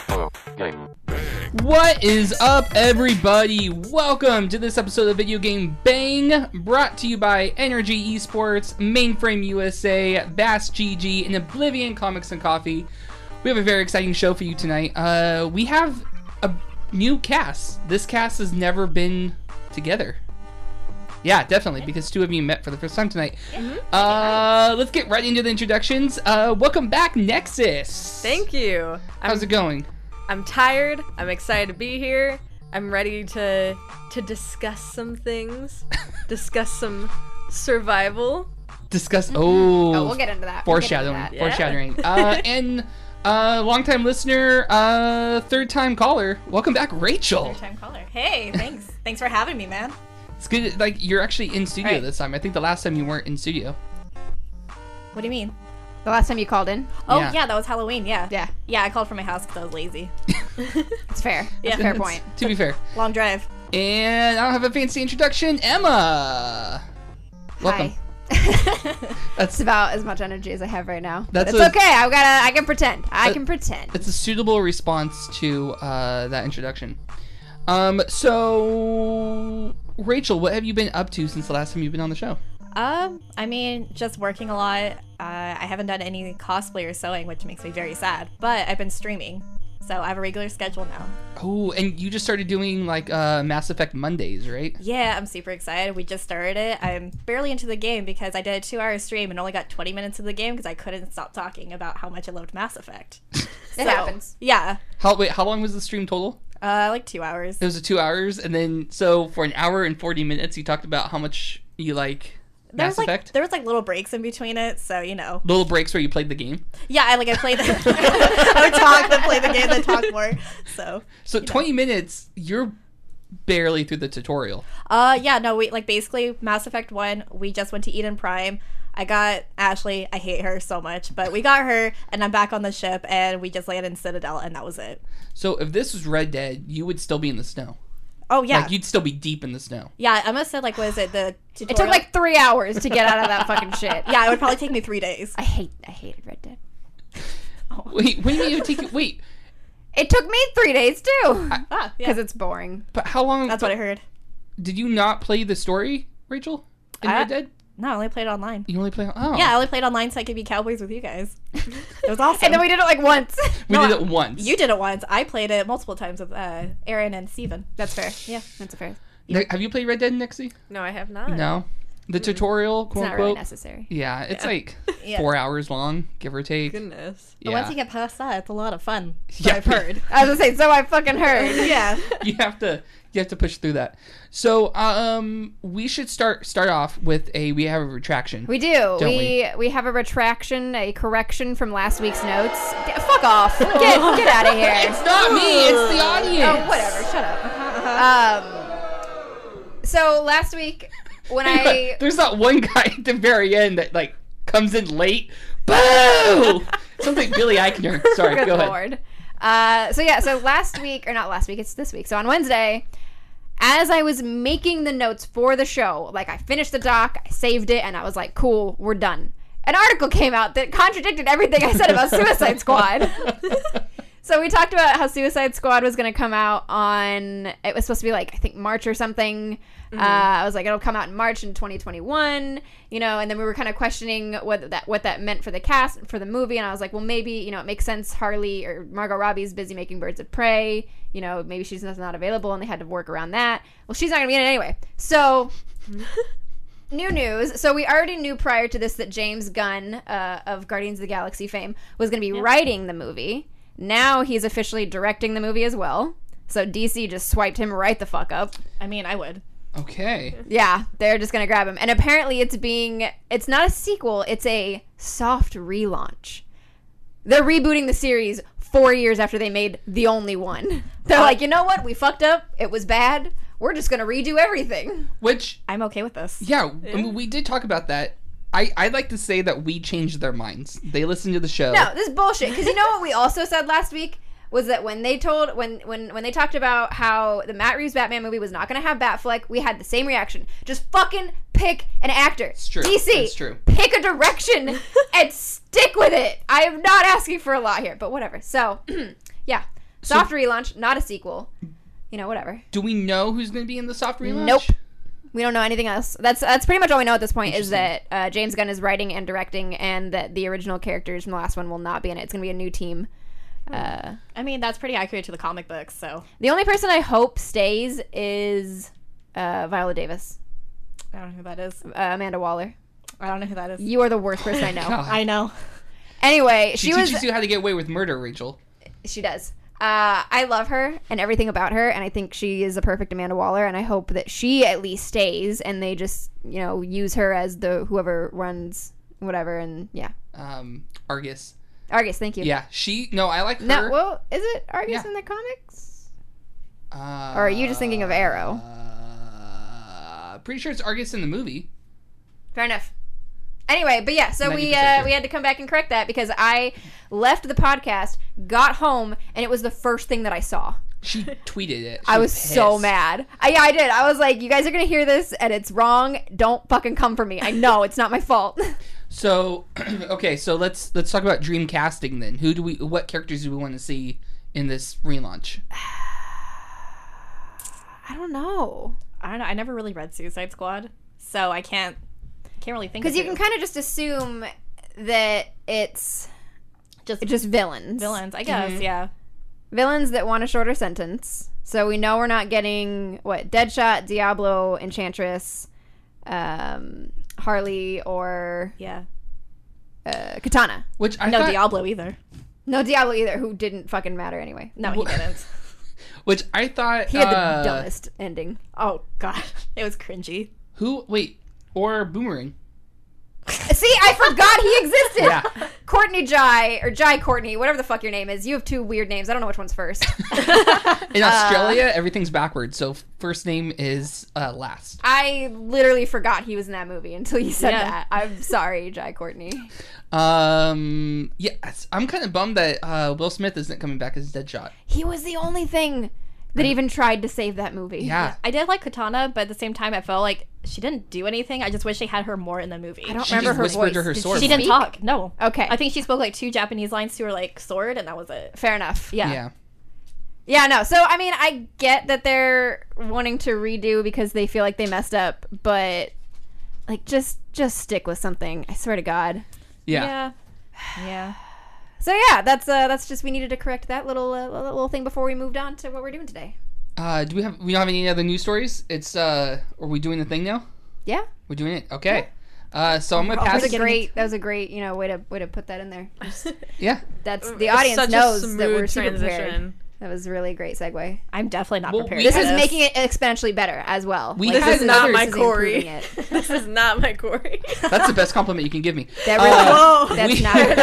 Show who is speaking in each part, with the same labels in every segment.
Speaker 1: Info Game Bang.
Speaker 2: What is up, everybody? Welcome to this episode of Video Game Bang, brought to you by Energy Esports, Mainframe USA, Bass GG, and Oblivion Comics and Coffee. We have a very exciting show for you tonight. We have a new cast. This cast has never been together. Yeah, definitely, because two of you met for the first time tonight. Let's get right into the introductions. Welcome back, Nexus.
Speaker 3: Thank you.
Speaker 2: How's it going?
Speaker 3: I'm tired. I'm excited to be here. I'm ready to discuss some things. Discuss some survival.
Speaker 2: Discuss.
Speaker 4: Oh, we'll get into that.
Speaker 2: Foreshadowing.
Speaker 4: We'll get
Speaker 2: Foreshadowing. And long-time listener, third-time caller. Welcome back, Rachel.
Speaker 5: Third-time caller. Hey, thanks. Thanks for having me, man.
Speaker 2: It's good. Like, you're actually in studio
Speaker 5: Right.
Speaker 2: this time. I think the last time you weren't in studio.
Speaker 5: What do you mean?
Speaker 4: The last time you called in?
Speaker 5: Oh,
Speaker 2: Yeah.
Speaker 5: yeah, that was Halloween, yeah.
Speaker 4: Yeah.
Speaker 5: Yeah, I called from my house because I was lazy.
Speaker 4: It's fair.
Speaker 5: Yeah.
Speaker 4: That's a fair
Speaker 2: It's-
Speaker 4: point.
Speaker 2: To be fair.
Speaker 5: Long drive.
Speaker 2: And I don't have a fancy introduction. Emma. Welcome.
Speaker 4: Hi.
Speaker 2: That's
Speaker 4: It's about as much energy as I have right now.
Speaker 2: That's
Speaker 4: It's
Speaker 2: a-
Speaker 4: okay. I can pretend. I can pretend.
Speaker 2: It's a suitable response to that introduction. So Rachel, what have you been up to since the last time you've been on the show?
Speaker 5: I mean, just working a lot. I haven't done any cosplay or sewing, which makes me very sad. But I've been streaming, so I have a regular schedule now.
Speaker 2: Oh, and you just started doing like Mass Effect Mondays, right?
Speaker 5: Yeah, I'm super excited. We just started it. I'm barely into the game because I did a 2-hour stream and only got 20 minutes of the game because I couldn't stop talking about how much I loved Mass Effect.
Speaker 4: It happens.
Speaker 5: Yeah,
Speaker 2: How long was the stream total?
Speaker 5: like 2 hours.
Speaker 2: It was 2 hours, and then so for an hour and 40 minutes, you talked about how much you like Mass Effect.
Speaker 5: There was like little breaks in between it, so you know.
Speaker 2: Little breaks where you played the game.
Speaker 5: Yeah, I played. I would talk, then play the game, then talk more. So
Speaker 2: 20 minutes, you're barely through the tutorial.
Speaker 5: yeah, no, we basically Mass Effect 1. We just went to Eden Prime. I got Ashley. I hate her so much, but we got her, and I'm back on the ship, and we just landed in Citadel, and that was it.
Speaker 2: So if this was Red Dead, you would still be in the snow.
Speaker 5: Oh yeah,
Speaker 2: Like you'd still be deep in the snow.
Speaker 5: yeah. I must have said what is it? The tutorial?
Speaker 4: It took like 3 hours to get out of that fucking shit.
Speaker 5: yeah, it would probably take me 3 days.
Speaker 4: I hated Red Dead.
Speaker 2: Wait, what do you mean it would take you? Wait,
Speaker 4: It took me 3 days too.
Speaker 5: Ah, yeah,
Speaker 4: Because it's boring.
Speaker 2: but how long?
Speaker 5: that's what I heard.
Speaker 2: Did you not play the story, Rachel? In Red Dead?
Speaker 5: No, I only played it online.
Speaker 2: You only play. Oh,
Speaker 5: Yeah, I only played online so I could be cowboys with you guys. It was awesome.
Speaker 4: And then we did it like once.
Speaker 2: we did it once.
Speaker 5: You did it once. I played it multiple times with Aaron and Steven.
Speaker 4: That's fair.
Speaker 5: Yeah.
Speaker 4: That's a fair.
Speaker 2: Have you played Red Dead, Nixie?
Speaker 3: No, I have not.
Speaker 2: No. The tutorial,
Speaker 4: It's
Speaker 2: quote
Speaker 4: not really
Speaker 2: unquote.
Speaker 4: necessary.
Speaker 2: Yeah, it's like
Speaker 5: Yeah.
Speaker 2: 4 hours long, give or take.
Speaker 3: Goodness.
Speaker 5: But
Speaker 2: Yeah.
Speaker 5: once you get past that, it's a lot of fun.
Speaker 2: Yeah.
Speaker 5: I've heard.
Speaker 4: I was gonna say, so I fucking heard.
Speaker 5: yeah.
Speaker 2: you have to push through that. So, we should start off with we have a retraction.
Speaker 4: We do.
Speaker 2: Don't
Speaker 4: We have a retraction, a correction from last week's notes. Fuck off. Get out of here.
Speaker 2: It's not me, it's the audience.
Speaker 4: Oh, whatever. Shut up. So last week when I
Speaker 2: There's that one guy at the very end that like comes in late. Boo! Sounds like Billy Eichner. Sorry,
Speaker 4: good
Speaker 2: go ahead.
Speaker 4: lord. So last week, or not last week, it's this week. So on Wednesday, as I was making the notes for the show, like I finished the doc, I saved it, and I was like, cool, we're done. An article came out that contradicted everything I said about Suicide Squad. So we talked about how Suicide Squad was going to come out on, it was supposed to be like, I think March or something. I was like, it'll come out in March in 2021, you know, and then we were kind of questioning what that meant for the cast, for the movie, and I was like, well, maybe, you know, it makes sense Harley or Margot Robbie's busy making Birds of Prey, you know, maybe she's not available and they had to work around that. Well, she's not going to be in it anyway. So, new news. So we already knew prior to this that James Gunn of Guardians of the Galaxy fame was going to be writing the movie. Now he's officially directing the movie as well. So DC just swiped him right the fuck up.
Speaker 5: I mean, I would.
Speaker 2: Okay.
Speaker 4: Yeah, they're just gonna grab him. And apparently it's not a sequel, it's a soft relaunch. They're rebooting the series 4 years after they made the only one. They're like, you know what? We fucked up. It was bad. We're just gonna redo everything.
Speaker 2: Which,
Speaker 5: I'm okay with this.
Speaker 2: yeah, I mean, we did talk about that. I'd like to say that we changed their minds. They listened to the show.
Speaker 4: No, this is bullshit. Because you know what we also said last week? Was that when they told when they talked about how the Matt Reeves Batman movie was not going to have Batfleck, we had the same reaction. Just fucking pick an actor.
Speaker 2: It's true.
Speaker 4: DC,
Speaker 2: It's true.
Speaker 4: pick a direction and stick with it. I am not asking for a lot here, but whatever. So, yeah. Soft relaunch, not a sequel. You know, whatever.
Speaker 2: Do we know who's going to be in the soft relaunch?
Speaker 4: Nope. We don't know anything else. That's pretty much all we know at this point, is that James Gunn is writing and directing, and that the original characters from the last one will not be in it. It's going to be a new team.
Speaker 5: I mean, that's pretty accurate to the comic books, so.
Speaker 4: The only person I hope stays is Viola Davis.
Speaker 5: I don't know who that is.
Speaker 4: Amanda Waller.
Speaker 5: I don't know who that is.
Speaker 4: You are the worst person I know.
Speaker 2: God.
Speaker 5: I know.
Speaker 4: Anyway,
Speaker 2: She teaches you how to get away with murder, Rachel.
Speaker 4: She does. I love her and everything about her, and I think she is a perfect Amanda Waller, and I hope that she at least stays, and they just, you know, use her as the whoever runs whatever, and yeah.
Speaker 2: Argus.
Speaker 4: Argus, thank you.
Speaker 2: Yeah, I like her.
Speaker 4: No, well, is it Argus
Speaker 2: Yeah.
Speaker 4: in the comics?
Speaker 2: Or
Speaker 4: are you just thinking of Arrow?
Speaker 2: Pretty sure it's Argus in the movie.
Speaker 4: Fair enough. Anyway, but yeah, so we
Speaker 2: 90% sure.
Speaker 4: we had to come back and correct that because I left the podcast, got home, and it was the first thing that I saw.
Speaker 2: She tweeted it. She
Speaker 4: I was so
Speaker 2: pissed.
Speaker 4: mad. Yeah, I did. I was like, you guys are going to hear this, and it's wrong. Don't fucking come for me. I know, it's not my fault.
Speaker 2: So, okay, so let's talk about dream casting then. What characters do we want to see in this relaunch?
Speaker 4: I don't know.
Speaker 5: I don't know. I never really read Suicide Squad, so I can't really think.
Speaker 4: Because
Speaker 5: of
Speaker 4: you can kind of just assume that it's just villains.
Speaker 5: villains, I guess. Yeah.
Speaker 4: Villains that want a shorter sentence. So we know we're not getting, Deadshot, Diablo, Enchantress, Harley, or
Speaker 5: Yeah.
Speaker 4: Katana.
Speaker 2: Which I
Speaker 5: No
Speaker 2: thought,
Speaker 5: Diablo either.
Speaker 4: No Diablo either, who didn't fucking matter anyway.
Speaker 5: No, he didn't.
Speaker 2: Which I thought
Speaker 4: He had the dumbest ending.
Speaker 5: Oh god, it was cringy.
Speaker 2: Or Boomerang.
Speaker 4: See, I forgot he existed.
Speaker 2: Yeah.
Speaker 4: Courtney Jai, or Jai Courtney, whatever the fuck your name is. You have two weird names. I don't know which one's first.
Speaker 2: In Australia, everything's backwards, so first name is last.
Speaker 4: I literally forgot he was in that movie until you said
Speaker 5: Yeah.
Speaker 4: that. I'm sorry, Jai Courtney.
Speaker 2: Yes, I'm kind of bummed that Will Smith isn't coming back as Deadshot.
Speaker 4: He was the only thing that even tried to save that movie.
Speaker 2: Yeah.
Speaker 5: I did like Katana, but at the same time, I felt like she didn't do anything. I just wish they had her more in the movie.
Speaker 4: I don't
Speaker 2: She
Speaker 4: remember
Speaker 2: just
Speaker 4: her
Speaker 2: whispered
Speaker 4: voice.
Speaker 2: to her
Speaker 4: Did
Speaker 2: sword.
Speaker 5: She didn't
Speaker 4: speak?
Speaker 5: talk. No.
Speaker 4: Okay.
Speaker 5: I think she spoke like 2 Japanese lines to her like sword, and that was it.
Speaker 4: Fair enough.
Speaker 5: Yeah.
Speaker 4: Yeah, no. So, I mean, I get that they're wanting to redo because they feel like they messed up, but, like, just stick with something. I swear to God.
Speaker 2: Yeah.
Speaker 5: Yeah.
Speaker 4: So, yeah, that's just, we needed to correct that little thing before we moved on to what we're doing today.
Speaker 2: Do we don't have any other news stories? Are we doing the thing now?
Speaker 4: Yeah.
Speaker 2: We're doing it? Okay. So I'm going to
Speaker 4: That
Speaker 2: pass.
Speaker 4: was a great, way to put that in there.
Speaker 2: Yeah.
Speaker 4: That's, the
Speaker 3: It's
Speaker 4: audience
Speaker 3: such a
Speaker 4: knows that
Speaker 3: smooth
Speaker 4: we're super prepared.
Speaker 3: transition.
Speaker 4: That was a really great segue.
Speaker 5: I'm definitely not
Speaker 2: Well,
Speaker 5: prepared.
Speaker 2: we
Speaker 4: This
Speaker 5: for
Speaker 4: is
Speaker 2: had-
Speaker 4: making it exponentially better as well.
Speaker 2: We
Speaker 4: Like,
Speaker 2: had
Speaker 3: This is not
Speaker 2: another-
Speaker 3: my
Speaker 4: this is
Speaker 3: Corey.
Speaker 4: improving it.
Speaker 3: This is not my Corey.
Speaker 2: That's the best compliment you can give me.
Speaker 4: That really,
Speaker 5: Whoa.
Speaker 4: that's
Speaker 2: we-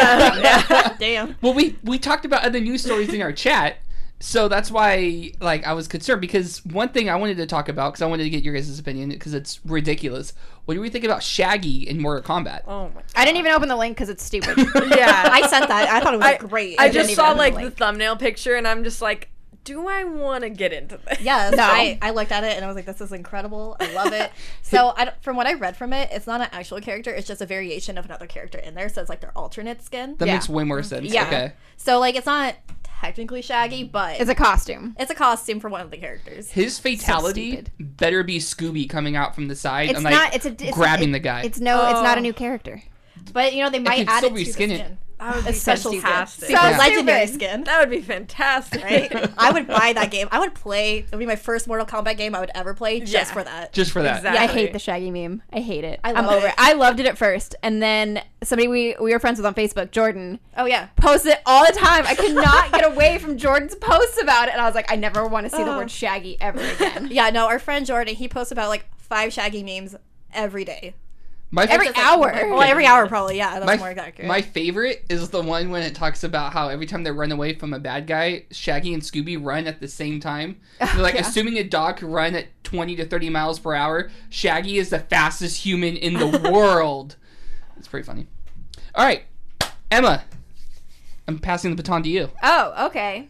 Speaker 4: not
Speaker 5: Damn.
Speaker 2: Well, we talked about other news stories in our chat, so that's why I was concerned, because one thing I wanted to talk about, because I wanted to get your guys' opinion, because it's ridiculous. What do we think about Shaggy in Mortal Kombat?
Speaker 3: Oh my.
Speaker 4: I didn't even open the link because it's stupid.
Speaker 3: Yeah.
Speaker 5: I sent that. I thought it was
Speaker 3: I-
Speaker 5: great.
Speaker 3: I
Speaker 5: didn't
Speaker 3: just
Speaker 5: even
Speaker 3: saw
Speaker 5: open
Speaker 3: like
Speaker 5: link.
Speaker 3: the thumbnail picture, and I'm just like, do I want to get into this?
Speaker 5: Yes,
Speaker 4: No.
Speaker 5: I looked at it and I was like, this is incredible. I love it. So from what I read from it, it's not an actual character. It's just a variation of another character in there. So it's like their alternate skin.
Speaker 2: That
Speaker 4: Yeah.
Speaker 2: makes way more sense.
Speaker 5: Yeah.
Speaker 2: Okay.
Speaker 5: So like it's not technically Shaggy, but
Speaker 4: It's a costume.
Speaker 5: it's a costume for one of the characters.
Speaker 2: His fatality
Speaker 4: stupid.
Speaker 2: better be Scooby coming out from the side
Speaker 4: It's
Speaker 2: and
Speaker 4: not. It's
Speaker 2: grabbing the guy.
Speaker 4: It's not a
Speaker 3: Oh.
Speaker 4: new character.
Speaker 5: But you know they might
Speaker 2: could
Speaker 5: add
Speaker 2: still
Speaker 5: it to
Speaker 2: reskin
Speaker 5: the
Speaker 2: it.
Speaker 5: skin.
Speaker 3: That would
Speaker 5: A
Speaker 3: be
Speaker 5: special skin.
Speaker 3: fantastic.
Speaker 4: So-
Speaker 5: Like, legendary
Speaker 4: stupid.
Speaker 5: skin.
Speaker 3: That would be fantastic.
Speaker 5: Right? I would buy that game. I would play. It would be my first Mortal Kombat game I would ever play just
Speaker 3: Yeah.
Speaker 5: for that.
Speaker 2: Just for that.
Speaker 3: Exactly.
Speaker 4: I hate the Shaggy meme. I hate it.
Speaker 5: I
Speaker 4: I'm
Speaker 5: love
Speaker 4: over
Speaker 5: it.
Speaker 4: it. I loved it at first, and then somebody we were friends with on Facebook, Jordan,
Speaker 5: Oh yeah.
Speaker 4: posts it all the time. I could not get away from Jordan's posts about it, and I was like, I never want to see the
Speaker 5: Oh.
Speaker 4: word Shaggy ever again.
Speaker 5: Yeah, no, our friend Jordan, he posts about like 5 Shaggy memes every day.
Speaker 2: My
Speaker 4: Every
Speaker 2: favorite-
Speaker 4: hour.
Speaker 5: Well, every hour probably, yeah. That's more accurate.
Speaker 2: my favorite is the one when it talks about how every time they run away from a bad guy, Shaggy and Scooby run at the same time. They're like,
Speaker 4: Yeah.
Speaker 2: assuming a dog can run at 20 to 30 miles per hour, Shaggy is the fastest human in the world. It's pretty funny. All right, Emma, I'm passing the baton to you.
Speaker 4: Oh, okay.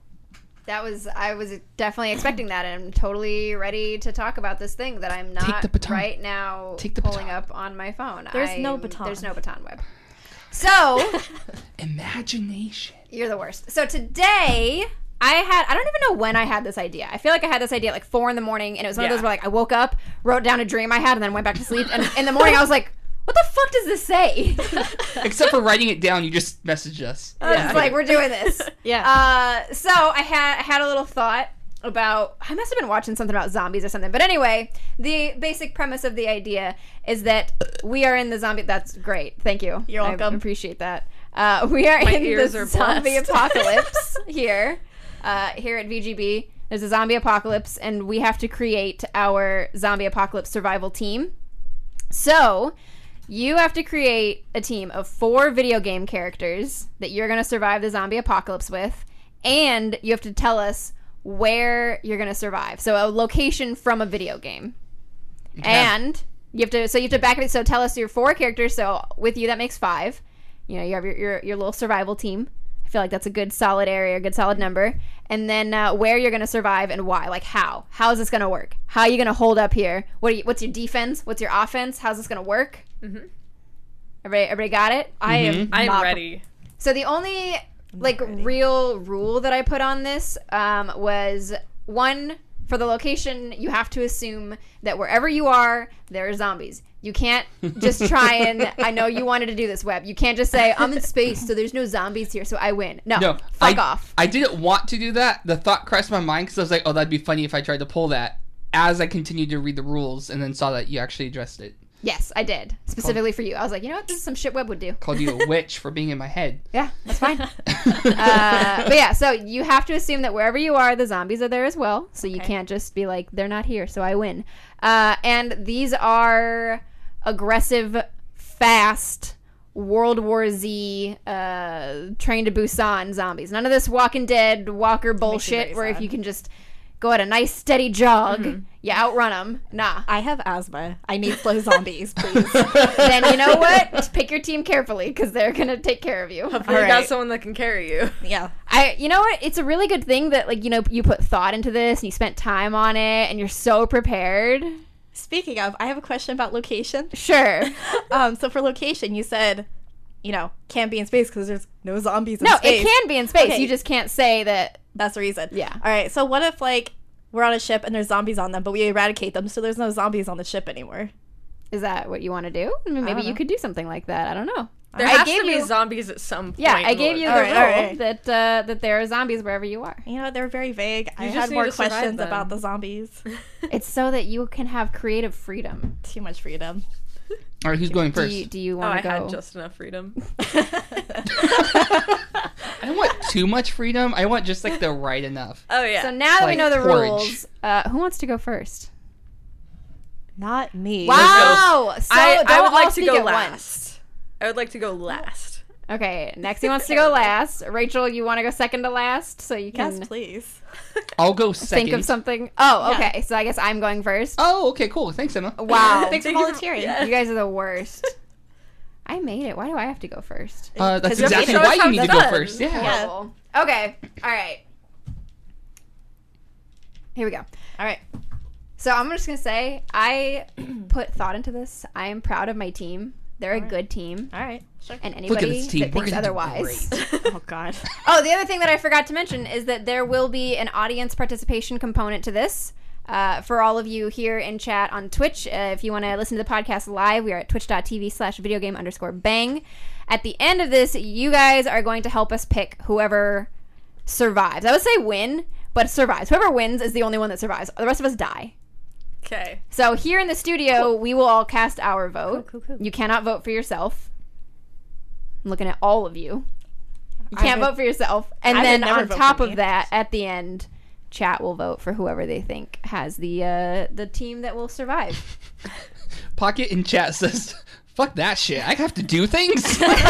Speaker 4: I was definitely expecting that, and I'm totally ready to talk about this thing that I'm
Speaker 2: Take
Speaker 4: not
Speaker 2: the baton.
Speaker 4: right now
Speaker 2: Take the
Speaker 4: pulling
Speaker 2: baton.
Speaker 4: up on my phone.
Speaker 5: There's no baton.
Speaker 4: There's no baton web. So,
Speaker 2: Imagination.
Speaker 4: you're the worst. So today, I don't even know when I had this idea. I feel like I had this idea at like 4 a.m, and it was one of those where like I woke up, wrote down a dream I had, and then went back to sleep. And in the morning, I was like, "What the fuck does this say?"
Speaker 2: Except for writing it down, you just messaged us.
Speaker 4: I was just like, "We're doing this."
Speaker 5: Yeah.
Speaker 4: So I had a little thought about. I must have been watching something about zombies or something. But anyway, the basic premise of the idea is that we are in the zombie. That's great. Thank you.
Speaker 5: You're welcome.
Speaker 4: I appreciate that. We are
Speaker 3: My
Speaker 4: in
Speaker 3: ears
Speaker 4: the
Speaker 3: are
Speaker 4: zombie
Speaker 3: blessed.
Speaker 4: apocalypse here. Here at VGB, there's a zombie apocalypse, and we have to create our zombie apocalypse survival team. So, you have to create a team of 4 video game characters that you're going to survive the zombie apocalypse with, and you have to tell us where you're going to survive. So, a location from a video game.
Speaker 2: Okay.
Speaker 4: And you have to back it. So, tell us your 4 characters. So, with you, that makes 5. You know, you have your little survival team. I feel like that's a good solid area, a good solid number. And then where you're going to survive and why. Like how. How is this going to work? How are you going to hold up here? What's your defense? What's your offense? How's this going to work? Mm-hmm. Everybody got it?
Speaker 3: I'm ready.
Speaker 4: So the only real rule that I put on this was, one, for the location, you have to assume that wherever you are, there are zombies. You can't just try and, I know you wanted to do this, Web. You can't just say, I'm in space, so there's no zombies here, so I win. No, fuck off.
Speaker 2: I didn't want to do that. The thought crossed my mind because I was like, oh, that'd be funny if I tried to pull that as I continued to read the rules and then saw that you actually addressed it.
Speaker 4: Yes, I did. Specifically for you. I was like, you know what? This is some shit Web would do.
Speaker 2: Called you a witch for being in my head.
Speaker 4: Yeah, that's fine. But yeah, so you have to assume that wherever you are, the zombies are there as well. So you can't just be like, they're not here, so I win. And these are aggressive, fast, World War Z, Train to Busan zombies. None of this Walking Dead, Walker bullshit where if you can just go at a nice steady jog, you outrun them. Nah.
Speaker 5: I have asthma. I need slow zombies, please.
Speaker 4: Then you know what? Just pick your team carefully because they're going to take care of you.
Speaker 3: Hopefully you got someone that can carry you.
Speaker 5: Yeah.
Speaker 4: You know what? It's a really good thing that, like, you know, you put thought into this and you spent time on it and you're so prepared.
Speaker 5: Speaking of, I have a question about location.
Speaker 4: Sure.
Speaker 5: So for location, you said, you know, can't be in space because there's no zombies in
Speaker 4: No,
Speaker 5: space.
Speaker 4: it can be in space.
Speaker 5: Okay.
Speaker 4: You just can't say that.
Speaker 5: That's the reason.
Speaker 4: Yeah.
Speaker 5: All right. So what if, like, we're on a ship and there's zombies on them, but we eradicate them, so there's no zombies on the ship anymore?
Speaker 4: Is that what you want to do? I mean, maybe you could do something like that. I don't know.
Speaker 3: There has to be zombies at some point.
Speaker 4: Yeah, I gave you the rule
Speaker 5: right.
Speaker 4: that there are zombies wherever you are.
Speaker 5: You know, they're very vague. I
Speaker 3: just
Speaker 5: had
Speaker 3: need
Speaker 5: more
Speaker 3: to survive
Speaker 5: questions
Speaker 3: them.
Speaker 5: about the zombies.
Speaker 4: It's so that you can have creative freedom.
Speaker 5: Too much freedom.
Speaker 2: All right, who's going first?
Speaker 4: Do you
Speaker 3: Oh,
Speaker 4: want
Speaker 3: I
Speaker 4: to go?
Speaker 3: had just enough freedom.
Speaker 2: I don't want too much freedom. I want just like the right enough.
Speaker 3: Oh, yeah.
Speaker 4: So now that we
Speaker 2: Like
Speaker 4: know the
Speaker 2: porridge.
Speaker 4: rules, who wants to go first?
Speaker 5: Not me.
Speaker 4: Wow! So
Speaker 3: I
Speaker 4: don't
Speaker 3: would
Speaker 4: all
Speaker 3: like to
Speaker 4: speak
Speaker 3: go
Speaker 4: at
Speaker 3: last.
Speaker 4: once.
Speaker 3: I would like to go last.
Speaker 4: Okay, Nexie wants to go last. Rachel, you want to go second to last, so you can
Speaker 5: Yes, please.
Speaker 2: I'll go second.
Speaker 4: think of something. Oh,
Speaker 5: Yeah.
Speaker 4: okay. So I guess I'm going first.
Speaker 2: Oh, okay, cool. Thanks, Emma.
Speaker 4: Wow,
Speaker 5: Thanks for volunteering.
Speaker 4: you guys are the worst. I made it. Why do I have to go first?
Speaker 2: That's
Speaker 3: 'Cause you have to
Speaker 2: exactly
Speaker 3: show
Speaker 2: why
Speaker 3: us how
Speaker 2: you need to
Speaker 3: it's
Speaker 2: go
Speaker 3: done.
Speaker 2: first. Yeah.
Speaker 4: Horrible. Okay. All right. Here we go.
Speaker 5: All right.
Speaker 4: So I'm just gonna say I put thought into this. I am proud of my team. They're a good team,
Speaker 5: All right. Sure.
Speaker 4: and
Speaker 2: Look at
Speaker 4: anybody
Speaker 2: this team.
Speaker 4: that
Speaker 2: We're
Speaker 4: thinks
Speaker 2: gonna do
Speaker 4: otherwise.
Speaker 2: great.
Speaker 5: Oh, God.
Speaker 4: Oh, the other thing that I forgot to mention is that there will be an audience participation component to this. For all of you here in chat on Twitch, if you want to listen to the podcast live, we are at twitch.tv/videogame_bang. At the end of this, you guys are going to help us pick whoever survives. I would say win, but survives. Whoever wins is the only one that survives. The rest of us die.
Speaker 3: Okay.
Speaker 4: So here in the studio, we will all cast our vote.
Speaker 5: Cool.
Speaker 4: You cannot vote for yourself. I'm looking at all of you. You
Speaker 5: I
Speaker 4: can't
Speaker 5: would-
Speaker 4: vote for yourself. And
Speaker 5: I would
Speaker 4: then
Speaker 5: never
Speaker 4: on
Speaker 5: vote
Speaker 4: top
Speaker 5: for
Speaker 4: of
Speaker 5: me.
Speaker 4: that, at the end, chat will vote for whoever they think has the team that will survive.
Speaker 2: Pocket in chat says, fuck that shit. I have to do things.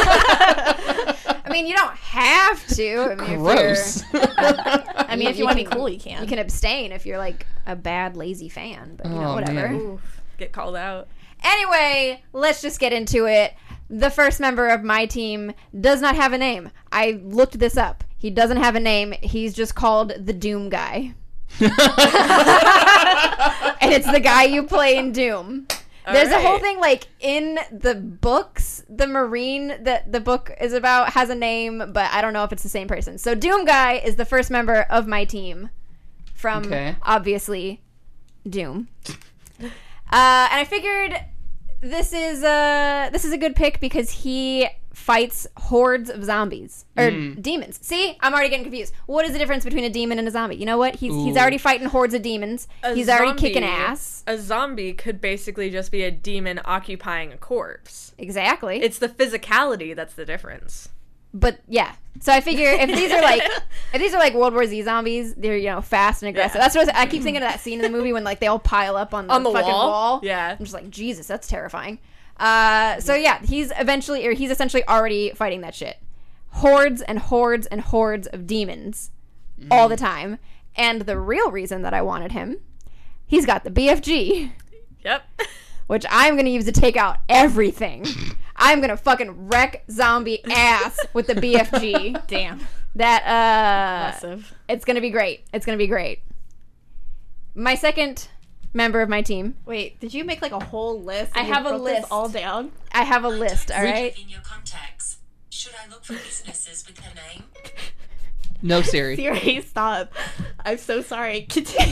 Speaker 4: I mean, you don't have to. I mean,
Speaker 2: Gross.
Speaker 5: I mean, if you want to be cool, you can.
Speaker 4: You can abstain if you're like a bad, lazy fan. But you know,
Speaker 2: Oh,
Speaker 4: whatever.
Speaker 2: man.
Speaker 3: Oof. Get called out.
Speaker 4: Anyway, let's just get into it. The first member of my team does not have a name. I looked this up. He doesn't have a name. He's just called the Doom Guy. And it's the guy you play in Doom. There's a whole
Speaker 3: Alright.
Speaker 4: thing, like, in the books, the Marine that the book is about has a name, but I don't know if it's the same person. So Doom Guy is the first member of my team from,
Speaker 2: Okay.
Speaker 4: obviously, Doom. And I figured this is a good pick because he fights hordes of zombies or demons. See, I'm already getting confused. What is the difference between a demon and a zombie? You know what? He's
Speaker 2: Ooh.
Speaker 4: already fighting hordes of demons. He's already kicking ass.
Speaker 3: A zombie could basically just be a demon occupying a corpse.
Speaker 4: Exactly.
Speaker 3: It's the physicality that's the difference.
Speaker 4: But yeah, so I figure if these are like World War Z zombies, they're fast and aggressive.
Speaker 3: Yeah.
Speaker 4: That's what I keep thinking of that scene in the movie when like they all pile up on the
Speaker 3: On the
Speaker 4: fucking wall.
Speaker 3: Yeah.
Speaker 4: I'm just like, Jesus, that's terrifying. So yeah, he's essentially already fighting that shit. Hordes and hordes and hordes of demons all the time. And the real reason that I wanted him, he's got the BFG,
Speaker 3: Yep.
Speaker 4: which I'm gonna use to take out everything. I'm gonna fucking wreck zombie ass with the BFG.
Speaker 5: Damn.
Speaker 4: That
Speaker 5: Impressive.
Speaker 4: it's gonna be great. It's gonna be great. My second member of my team.
Speaker 5: Wait, did you make like a whole list?
Speaker 4: I
Speaker 5: and you
Speaker 4: have a
Speaker 5: wrote this
Speaker 4: list.
Speaker 5: all down.
Speaker 4: I have a list, all right?
Speaker 1: In your contacts, should I look for businesses with her name?
Speaker 2: No, Siri.
Speaker 5: Siri, stop. I'm so sorry. Continue.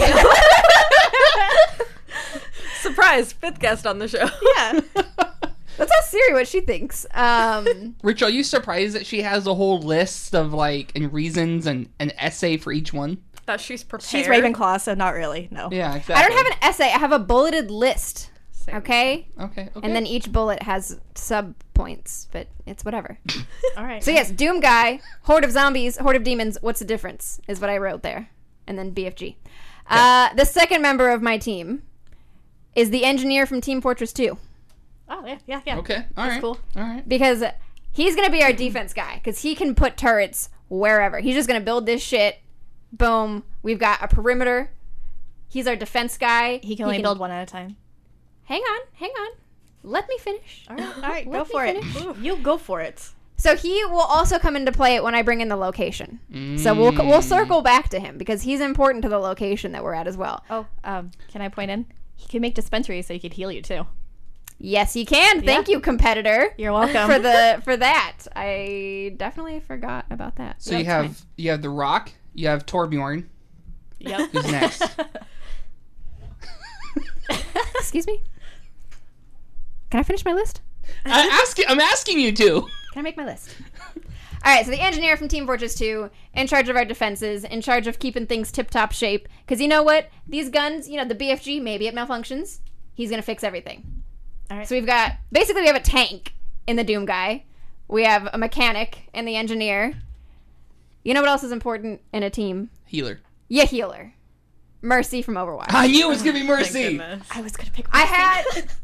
Speaker 3: Surprise! 5th guest on the show.
Speaker 5: Yeah.
Speaker 4: Let's ask Siri what she thinks.
Speaker 2: Rich, are you surprised that she has a whole list of like and reasons and an essay for each one?
Speaker 3: That she's prepared.
Speaker 5: She's Ravenclaw, so not really. No.
Speaker 2: Yeah, exactly.
Speaker 4: I don't have an essay. I have a bulleted list.
Speaker 3: Same.
Speaker 4: Okay?
Speaker 2: Okay.
Speaker 4: And then each bullet has sub points, but it's whatever.
Speaker 5: All right.
Speaker 4: So yes, Doom Guy, horde of zombies, horde of demons. What's the difference? Is what I wrote there, and then BFG. The second member of my team is the engineer from Team Fortress 2,
Speaker 5: Oh yeah.
Speaker 2: Okay. All right.
Speaker 5: cool.
Speaker 2: All right.
Speaker 4: because he's gonna be our defense guy because he can put turrets wherever. He's just gonna build this shit. Boom. We've got a perimeter. He's our defense guy.
Speaker 5: He can only build one at a time.
Speaker 4: Hang on. Let me finish.
Speaker 5: All right, go
Speaker 4: Let me
Speaker 5: for it.
Speaker 4: finish.
Speaker 5: You go for it.
Speaker 4: So he will also come into play when I bring in the location. So we'll circle back to him because he's important to the location that we're at as well.
Speaker 5: Oh, can I point in? He can make dispensaries so he could heal you too.
Speaker 4: Yes, he can. Thank you, competitor.
Speaker 5: You're welcome.
Speaker 4: for that. I definitely forgot about that.
Speaker 2: So you have the Rock, you have Torbjorn.
Speaker 5: Yep.
Speaker 2: Who's next?
Speaker 4: Excuse me. Can I finish my list?
Speaker 2: I'm asking you to.
Speaker 4: Can I make my list? All right, so the engineer from Team Fortress 2, in charge of our defenses, in charge of keeping things tip-top shape. Because you know what? These guns, the BFG, maybe it malfunctions. He's going to fix everything.
Speaker 5: All right.
Speaker 4: So we have a tank in the Doom Guy. We have a mechanic in the engineer. You know what else is important in a team?
Speaker 2: Healer.
Speaker 4: Yeah, healer. Mercy from Overwatch.
Speaker 2: I knew it was gonna be
Speaker 3: Thank
Speaker 2: Mercy.
Speaker 3: goodness.
Speaker 5: I was gonna pick.
Speaker 4: I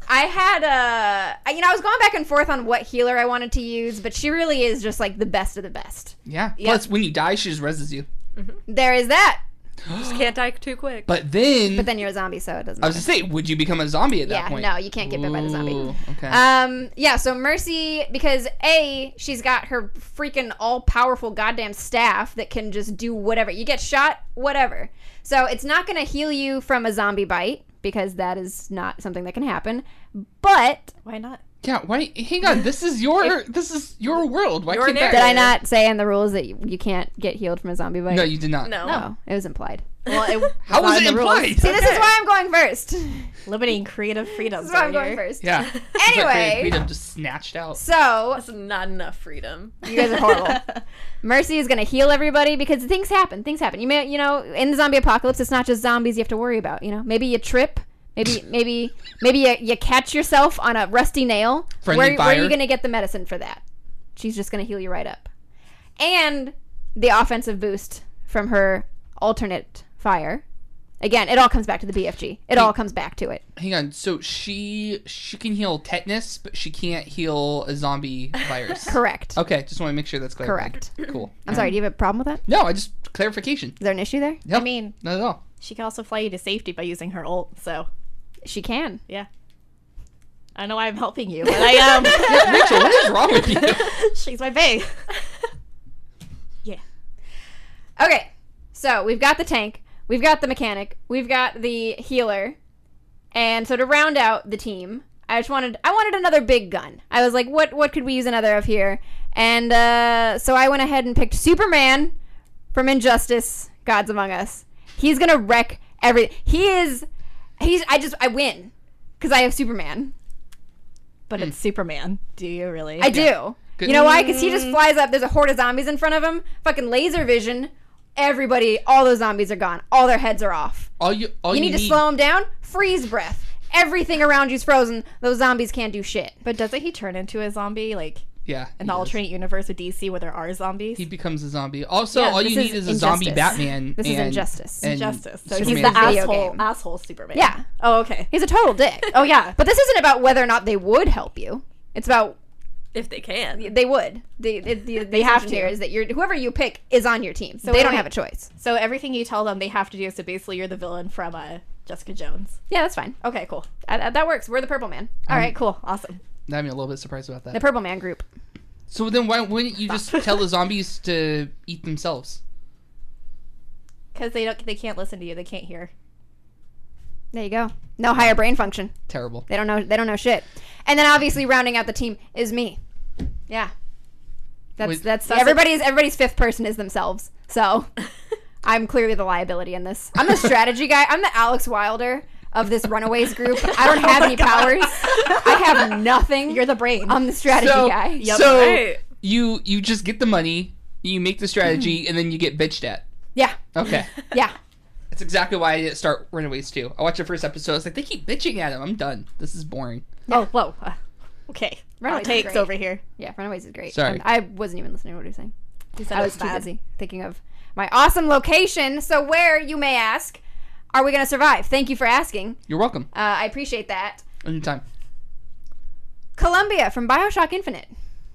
Speaker 4: was going back and forth on what healer I wanted to use, but she really is just like the best of the best.
Speaker 2: Yeah. Plus, when you die, she just reses you.
Speaker 4: There is that.
Speaker 3: Just can't die too quick.
Speaker 2: But then,
Speaker 4: But then you're a zombie, so it doesn't
Speaker 2: I
Speaker 4: matter.
Speaker 2: was gonna say, would you become a zombie at that
Speaker 4: Yeah,
Speaker 2: point?
Speaker 4: no, you can't get bit by the zombie.
Speaker 2: Ooh, okay.
Speaker 4: So Mercy, because she's got her freaking all-powerful goddamn staff that can just do whatever. You get shot, whatever. So it's not going to heal you from a zombie bite, because that is not something that can happen. But
Speaker 5: Why not?
Speaker 2: Yeah. Why? Hang on. This is your world. Why
Speaker 3: Your
Speaker 2: can't that?
Speaker 4: did I not say in the rules that you can't get healed from a zombie bite?
Speaker 2: No, you did not.
Speaker 3: No.
Speaker 4: No, it was implied.
Speaker 5: Well,
Speaker 2: How was it implied?
Speaker 4: See, this is why I'm going first.
Speaker 5: Limiting creative freedom.
Speaker 4: This is why I'm going first.
Speaker 2: Yeah.
Speaker 4: Anyway.
Speaker 2: Freedom just snatched out.
Speaker 4: So,
Speaker 3: That's not enough freedom.
Speaker 4: you guys are horrible. Mercy is going to heal everybody because things happen. Things happen. In the zombie apocalypse, it's not just zombies you have to worry about. Maybe you trip. Maybe you catch yourself on a rusty nail.
Speaker 2: Friendly
Speaker 4: Where are
Speaker 2: fire.
Speaker 4: you going to get the medicine for that? She's just going to heal you right up. And the offensive boost from her alternate fire. Again, it all comes back to the BFG. It all comes back to it.
Speaker 2: Hang on. So she can heal tetanus, but she can't heal a zombie virus.
Speaker 4: Correct.
Speaker 2: Okay, just want to make sure that's clear.
Speaker 4: Correct.
Speaker 2: Cool.
Speaker 4: I'm sorry, do you have a problem with that?
Speaker 2: No, I just clarification.
Speaker 4: Is there an issue there?
Speaker 2: Yep.
Speaker 5: I mean,
Speaker 2: Not at all.
Speaker 5: she can also fly you to safety by using her ult. So
Speaker 4: She can.
Speaker 5: yeah. I don't know why I'm helping you, but I am.
Speaker 2: Yeah, Rachel, what is wrong with you?
Speaker 5: She's my bae. Yeah.
Speaker 4: Okay, so we've got the tank, we've got the mechanic, we've got the healer, and so to round out the team, I wanted another big gun. I was like, what could we use another of here? And so I went ahead and picked Superman from Injustice, Gods Among Us. He's gonna wreck everything. I win because I have Superman.
Speaker 5: But it's Superman. Do you really?
Speaker 4: I do.
Speaker 2: Good.
Speaker 4: You know why? Because he just flies up. There's a horde of zombies in front of him. Fucking laser vision. Everybody, all those zombies are gone. All their heads are off.
Speaker 2: You
Speaker 4: need to slow them down. Freeze breath. Everything around you's frozen. Those zombies can't do shit.
Speaker 5: But doesn't he turn into a zombie, like,
Speaker 2: Yeah.
Speaker 5: in the alternate universe of DC where there are zombies?
Speaker 2: He becomes a zombie. Also,
Speaker 4: Yeah,
Speaker 2: all you
Speaker 4: this
Speaker 2: need
Speaker 4: is
Speaker 2: is a zombie
Speaker 4: Injustice.
Speaker 2: Batman.
Speaker 4: This is
Speaker 2: and-
Speaker 4: Injustice.
Speaker 2: and
Speaker 5: Injustice. So
Speaker 2: Superman.
Speaker 5: he's the
Speaker 4: Video
Speaker 5: asshole,
Speaker 4: game.
Speaker 5: asshole Superman.
Speaker 4: Yeah.
Speaker 5: Oh, okay.
Speaker 4: He's a total dick.
Speaker 5: Oh, yeah.
Speaker 4: But this isn't about whether or not they would help you. It's about
Speaker 3: If they can.
Speaker 4: they would. They
Speaker 5: have
Speaker 4: assumption
Speaker 5: to.
Speaker 4: here is that whoever you pick is on your team. So they
Speaker 5: wait,
Speaker 4: don't
Speaker 5: wait.
Speaker 4: have a choice.
Speaker 5: So everything you tell them they have to do, so basically you're the villain from Jessica Jones.
Speaker 4: Yeah, that's fine.
Speaker 5: Okay, cool.
Speaker 4: That works. We're the Purple Man.
Speaker 5: All right, cool. Awesome.
Speaker 2: I'm a little bit surprised about
Speaker 4: The
Speaker 2: that.
Speaker 4: Purple Man group.
Speaker 2: So then why wouldn't you just tell the zombies to eat themselves?
Speaker 5: Because they can't listen to you. They can't hear.
Speaker 4: There you go. No higher brain function.
Speaker 2: Terrible.
Speaker 4: They don't know shit. And then obviously rounding out the team is me. Yeah. That's everybody's fifth person is themselves. So I'm clearly the liability in this. I'm the strategy guy. I'm the Alex Wilder of this Runaways group. I don't have any powers. I have nothing.
Speaker 5: You're the brain.
Speaker 4: I'm the strategy guy.
Speaker 5: Yep.
Speaker 2: So
Speaker 3: Right.
Speaker 2: you just get the money, you make the strategy, and then you get bitched at.
Speaker 4: Yeah.
Speaker 2: Okay.
Speaker 4: Yeah.
Speaker 2: That's exactly why I didn't start Runaways 2. I watched the first episode. I was like, they keep bitching at him. I'm done. This is boring.
Speaker 5: Oh, whoa. Okay.
Speaker 4: Runaways
Speaker 5: Hot
Speaker 4: is
Speaker 5: takes
Speaker 4: great.
Speaker 5: over here.
Speaker 4: Yeah, Runaways is great.
Speaker 2: Sorry.
Speaker 4: I wasn't even listening to what he was saying.
Speaker 5: You said
Speaker 4: I
Speaker 5: it
Speaker 4: was too
Speaker 5: bad.
Speaker 4: busy thinking of my awesome location. So where, you may ask, are we going to survive? Thank you for asking.
Speaker 2: You're welcome.
Speaker 4: I appreciate that.
Speaker 2: Anytime.
Speaker 4: Columbia from Bioshock Infinite.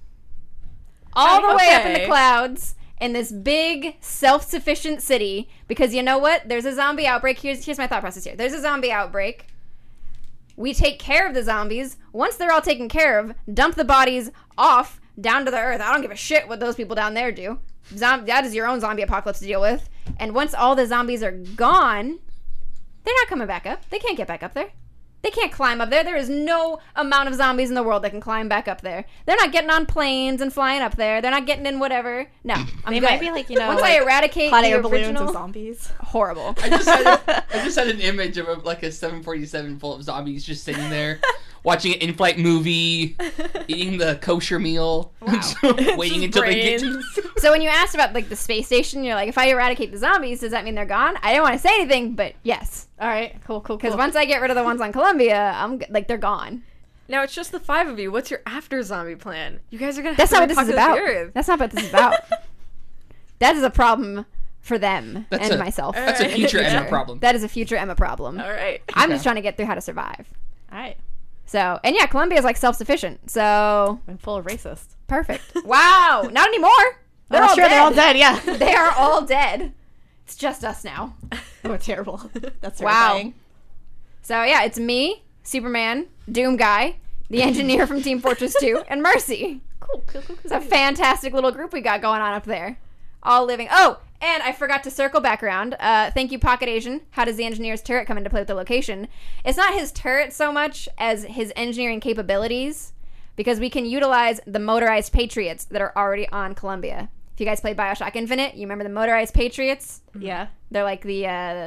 Speaker 4: All the way up in the
Speaker 3: Okay.
Speaker 4: clouds in this big self-sufficient city. Because you know what? There's a zombie outbreak. Here's my thought process here. There's a zombie outbreak. We take care of the zombies. Once they're all taken care of, dump the bodies off down to the earth. I don't give a shit what those people down there do. That is your own zombie apocalypse to deal with. And once all the zombies are gone, they're not coming back up. They can't get back up there. They can't climb up there. There is no amount of zombies in the world that can climb back up there. They're not getting on planes and flying up there. They're not getting in whatever. No, I'm
Speaker 5: They
Speaker 4: good.
Speaker 5: might be like,
Speaker 4: Once I eradicate
Speaker 5: hot
Speaker 4: the
Speaker 5: air balloons
Speaker 4: original,
Speaker 5: of zombies.
Speaker 4: horrible.
Speaker 2: I just had an image of a 747 full of zombies just sitting there, watching an in-flight movie, eating the kosher meal, waiting until they get to...
Speaker 4: So when you asked about like the space station, you're like, if I eradicate the zombies, does that mean they're gone? I didn't want to say anything, but yes,
Speaker 5: All right, cool.
Speaker 4: because once I get rid of the ones on Columbia, they're gone.
Speaker 3: Now it's just the 5 of you. What's your after zombie plan? You guys are gonna.
Speaker 4: That's
Speaker 3: have
Speaker 4: not
Speaker 3: to
Speaker 4: what this is
Speaker 3: repopulate
Speaker 4: about.
Speaker 3: the Earth.
Speaker 4: That's not what this is about. That is a problem for them
Speaker 2: That's
Speaker 4: and
Speaker 2: a-
Speaker 4: myself.
Speaker 2: That's a
Speaker 3: Alright.
Speaker 2: future Emma
Speaker 3: Yeah.
Speaker 2: problem.
Speaker 4: That is a future Emma problem.
Speaker 3: All right.
Speaker 4: I'm
Speaker 2: Okay.
Speaker 4: just trying to get through how to survive.
Speaker 5: All right.
Speaker 4: So, and yeah, Columbia's like self-sufficient. So,
Speaker 5: I'm full of racist.
Speaker 4: perfect. Wow, not anymore. They're
Speaker 5: I'm
Speaker 4: all
Speaker 5: sure
Speaker 4: dead.
Speaker 5: they're all dead, yeah.
Speaker 4: They are all dead. It's just us now.
Speaker 5: Oh, terrible. That's
Speaker 4: Wow.
Speaker 5: terrifying.
Speaker 4: So yeah, it's me, Superman, Doom Guy, the engineer from Team Fortress 2, and Mercy.
Speaker 5: Cool.
Speaker 4: It's a fantastic little group we got going on up there. All living. Oh, and I forgot to circle back around. Thank you, Pocket Asian. How does the engineer's turret come into play with the location? It's not his turret so much as his engineering capabilities, because we can utilize the motorized Patriots that are already on Columbia. If you guys played Bioshock Infinite, you remember the motorized Patriots?
Speaker 5: Yeah.
Speaker 4: They're like the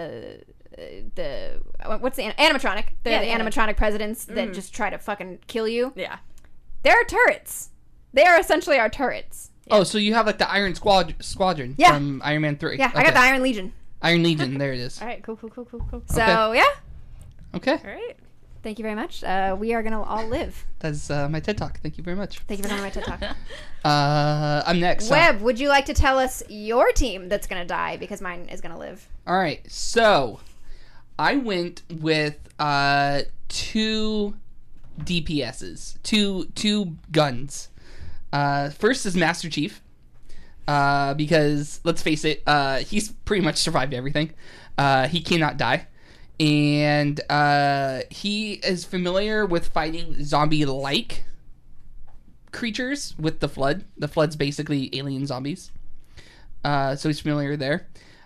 Speaker 4: what's the animatronic? They're the
Speaker 5: Yeah.
Speaker 4: animatronic presidents that just try to fucking kill you.
Speaker 3: Yeah.
Speaker 4: They're our turrets. They are essentially our turrets.
Speaker 2: Oh, so you have like the Iron Squadron
Speaker 4: Yeah.
Speaker 2: from Iron Man 3.
Speaker 4: Yeah, I got the Iron Legion.
Speaker 2: Iron Legion, there it is.
Speaker 5: All right, cool.
Speaker 4: So yeah,
Speaker 2: Okay,
Speaker 3: All right.
Speaker 4: thank you very much. We are gonna all live.
Speaker 2: that's my TED Talk. Thank you very much.
Speaker 4: Thank you for coming to my TED Talk.
Speaker 2: I'm next. huh?
Speaker 4: Webb, would you like to tell us your team that's gonna die because mine is gonna live?
Speaker 2: All right, so I went with 2 DPSs, two guns. First is Master Chief, because let's face it, he's pretty much survived everything. He cannot die, and he is familiar with fighting zombie-like creatures with the Flood. The Flood's basically alien zombies, so he's familiar there.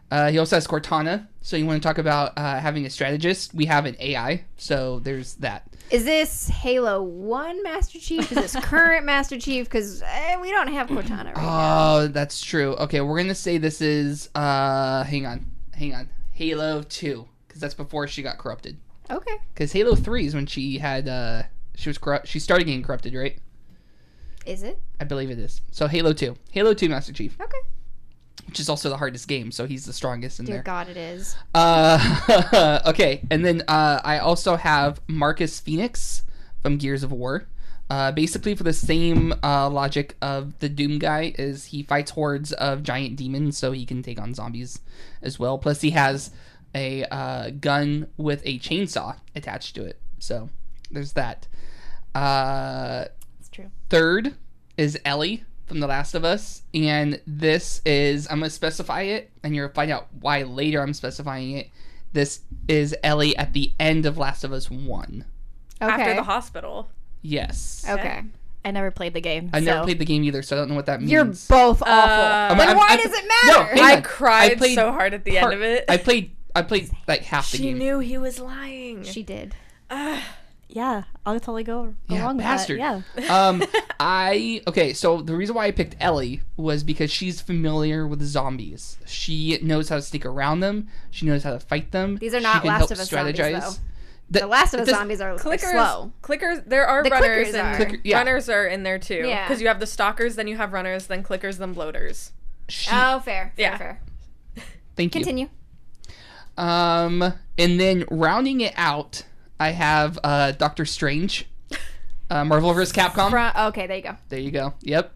Speaker 2: He also has Cortana. So you want to talk about having a strategist? We have an AI, so there's that.
Speaker 4: Is this Halo 1 Master Chief? Is this current Master Chief? Because we don't have Cortana right now.
Speaker 2: Oh, that's true. Okay, we're gonna say this is hang on, Halo 2, because that's before she got corrupted.
Speaker 4: Okay.
Speaker 2: Because Halo 3 is when she had she was corrupt. She started getting corrupted, right?
Speaker 4: Is it?
Speaker 2: I believe it is. So Halo 2 Master Chief,
Speaker 4: Okay.
Speaker 2: which is also the hardest game. So he's the strongest in
Speaker 4: Dear
Speaker 2: there.
Speaker 4: God, it is.
Speaker 2: Okay, and then I also have Marcus Phoenix from Gears of War. Basically for the same logic of the Doom guy, is he fights hordes of giant demons, so he can take on zombies as well. Plus he has a gun with a chainsaw attached to it. So there's that.
Speaker 5: It's true.
Speaker 2: Third is Ellie from The Last of Us, and this is, I'm going to specify it, and you're going to find out why later I'm specifying it. This is Ellie at the end of Last of Us 1.
Speaker 4: Okay.
Speaker 3: After the hospital.
Speaker 2: Yes.
Speaker 4: Okay.
Speaker 5: I never played the game.
Speaker 2: I never played the game either, so I don't know what that means.
Speaker 4: You're both awful. Then why does it matter?
Speaker 2: No, hang
Speaker 3: I
Speaker 2: on.
Speaker 3: cried
Speaker 2: played
Speaker 3: so hard at the end of it.
Speaker 2: I played like half the
Speaker 3: She
Speaker 2: game.
Speaker 3: knew he was lying.
Speaker 4: She did.
Speaker 5: Yeah, I'll totally go
Speaker 2: Yeah,
Speaker 5: along
Speaker 2: bastard.
Speaker 5: with that. Yeah.
Speaker 2: Okay, so the reason why I picked Ellie was because she's familiar with zombies. She knows how to sneak around them. She knows how to fight them.
Speaker 4: These are
Speaker 2: She
Speaker 4: not
Speaker 2: can
Speaker 4: Last
Speaker 2: help
Speaker 4: of Us zombies, though. The Last of Us zombies are
Speaker 3: Clickers,
Speaker 4: slow.
Speaker 3: clickers. There are
Speaker 4: The
Speaker 3: runners
Speaker 4: clickers
Speaker 3: and
Speaker 4: are.
Speaker 2: Clicker- yeah.
Speaker 3: runners are in there too.
Speaker 4: Yeah.
Speaker 3: Because you have the stalkers, then you have runners, then clickers, then bloaters.
Speaker 4: Oh, fair.
Speaker 3: Yeah.
Speaker 4: Fair.
Speaker 2: Thank you.
Speaker 4: Continue.
Speaker 2: And then rounding it out, I have Doctor Strange, Marvel vs. Capcom.
Speaker 4: Okay, there you go.
Speaker 2: There you go. Yep.